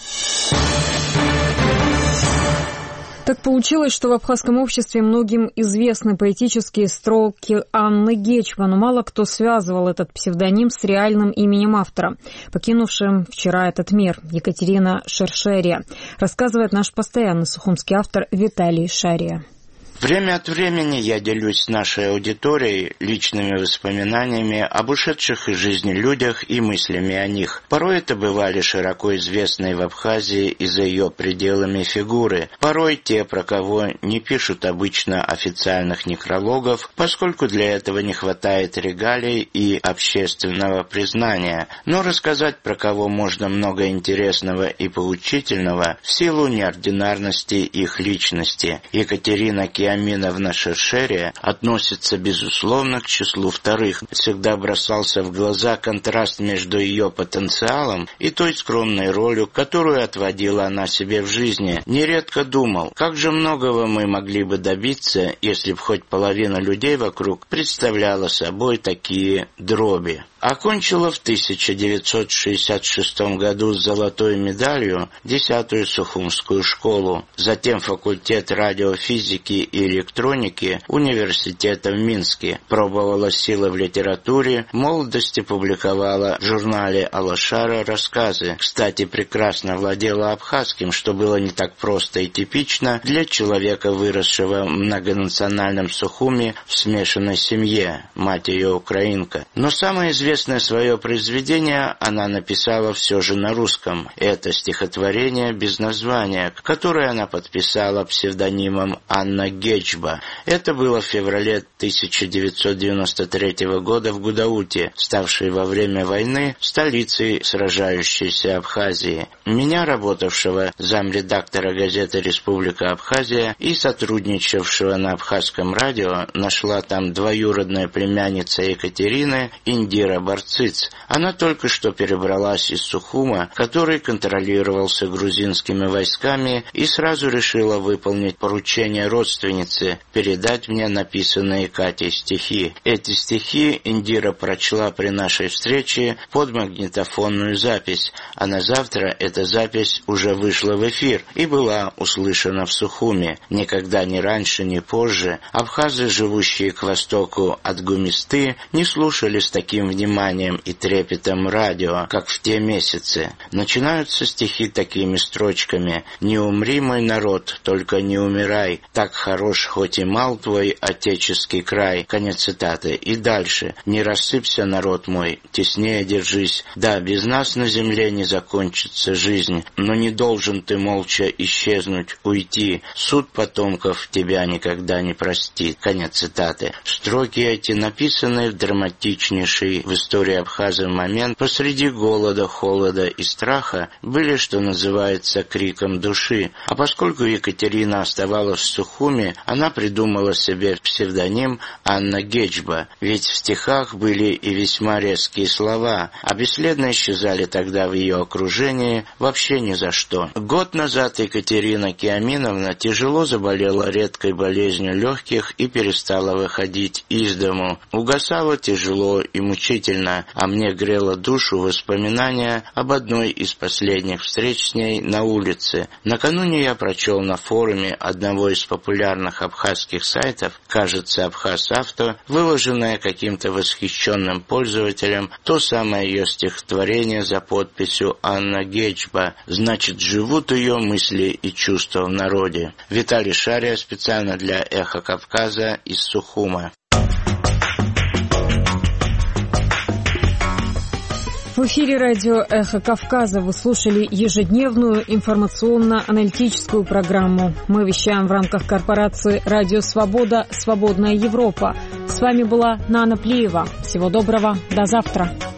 Так получилось, что в абхазском обществе многим известны поэтические строки Анны Гечба, но мало кто связывал этот псевдоним с реальным именем автора, покинувшим вчера этот мир, Екатерина Шершерия, рассказывает наш постоянный сухумский автор Виталий Шария. Время от времени я делюсь с нашей аудиторией личными воспоминаниями об ушедших из жизни людях и мыслями о них. Порой это бывали широко известные в Абхазии и за ее пределами фигуры, порой те, про кого не пишут обычно официальных некрологов, поскольку для этого не хватает регалий и общественного признания. Но рассказать про кого можно много интересного и поучительного в силу неординарности их личности. Екатерина Киа Аминовна Шершерия относится, безусловно, к числу вторых. Всегда бросался в глаза контраст между ее потенциалом и той скромной ролью, которую отводила она себе в жизни. Нередко думал, как же многого мы могли бы добиться, если б хоть половина людей вокруг представляла собой такие дроби. Окончила в тысяча девятьсот шестьдесят шестом году с золотой медалью десятую Сухумскую школу, затем факультет радиофизики и электроники университета в Минске. Пробовала силы в литературе, в молодости публиковала в журнале «Алашара» рассказы. Кстати, прекрасно владела абхазским, что было не так просто и типично для человека, выросшего в многонациональном Сухуми в смешанной семье, мать ее украинка. Но самое известное Известное свое произведение она написала все же на русском. Это стихотворение без названия, которое она подписала псевдонимом Анна Гечба. Это было в феврале тысяча девятьсот девяносто третьего года в Гудауте, ставшей во время войны столицей сражающейся Абхазии. Меня, работавшего замредактора газеты «Республика Абхазия» и сотрудничавшего на абхазском радио, нашла там двоюродная племянница Екатерины Индира Барциц. Она только что перебралась из Сухума, который контролировался грузинскими войсками, и сразу решила выполнить поручение родственницы, передать мне написанные Катей стихи. Эти стихи Индира прочла при нашей встрече под магнитофонную запись, а на завтра эта запись уже вышла в эфир и была услышана в Сухуме. Никогда ни раньше, ни позже абхазы, живущие к востоку от Гумисты, не слушали с таким вниманием вниманием и трепетом радио, как в те месяцы. Начинаются стихи такими строчками: «Не умри, мой народ, только не умирай, так хорош хоть и мал твой отеческий край». Конец цитаты. И дальше: «Не рассыпься, народ мой, теснее держись. Да, без нас на земле не закончится жизнь, но не должен ты молча исчезнуть, уйти. Суд потомков тебя никогда не простит». Конец цитаты. Строки эти, написанные в драматичнейший в истории Абхазии момент посреди голода, холода и страха, были, что называется, криком души. А поскольку Екатерина оставалась в Сухуми, она придумала себе псевдоним Анна Гечба, ведь в стихах были и весьма резкие слова, а бесследно исчезали тогда в ее окружении вообще ни за что. Год назад Екатерина Киаминовна тяжело заболела редкой болезнью легких и перестала выходить из дому. Угасало тяжело и мучительно, а мне грело душу воспоминания об одной из последних встреч с ней на улице. Накануне я прочел на форуме одного из популярных абхазских сайтов, кажется, Абхаз-Авто, выложенное каким-то восхищенным пользователем то самое ее стихотворение за подписью «Анна Гечба». Значит, живут ее мысли и чувства в народе. Виталий Шария специально для «Эхо Кавказа» из Сухума. В эфире радио «Эхо Кавказа» вы слушали ежедневную информационно-аналитическую программу. Мы вещаем в рамках корпорации «Радио Свобода. Свободная Европа». С вами была Нана Плиева. Всего доброго. До завтра.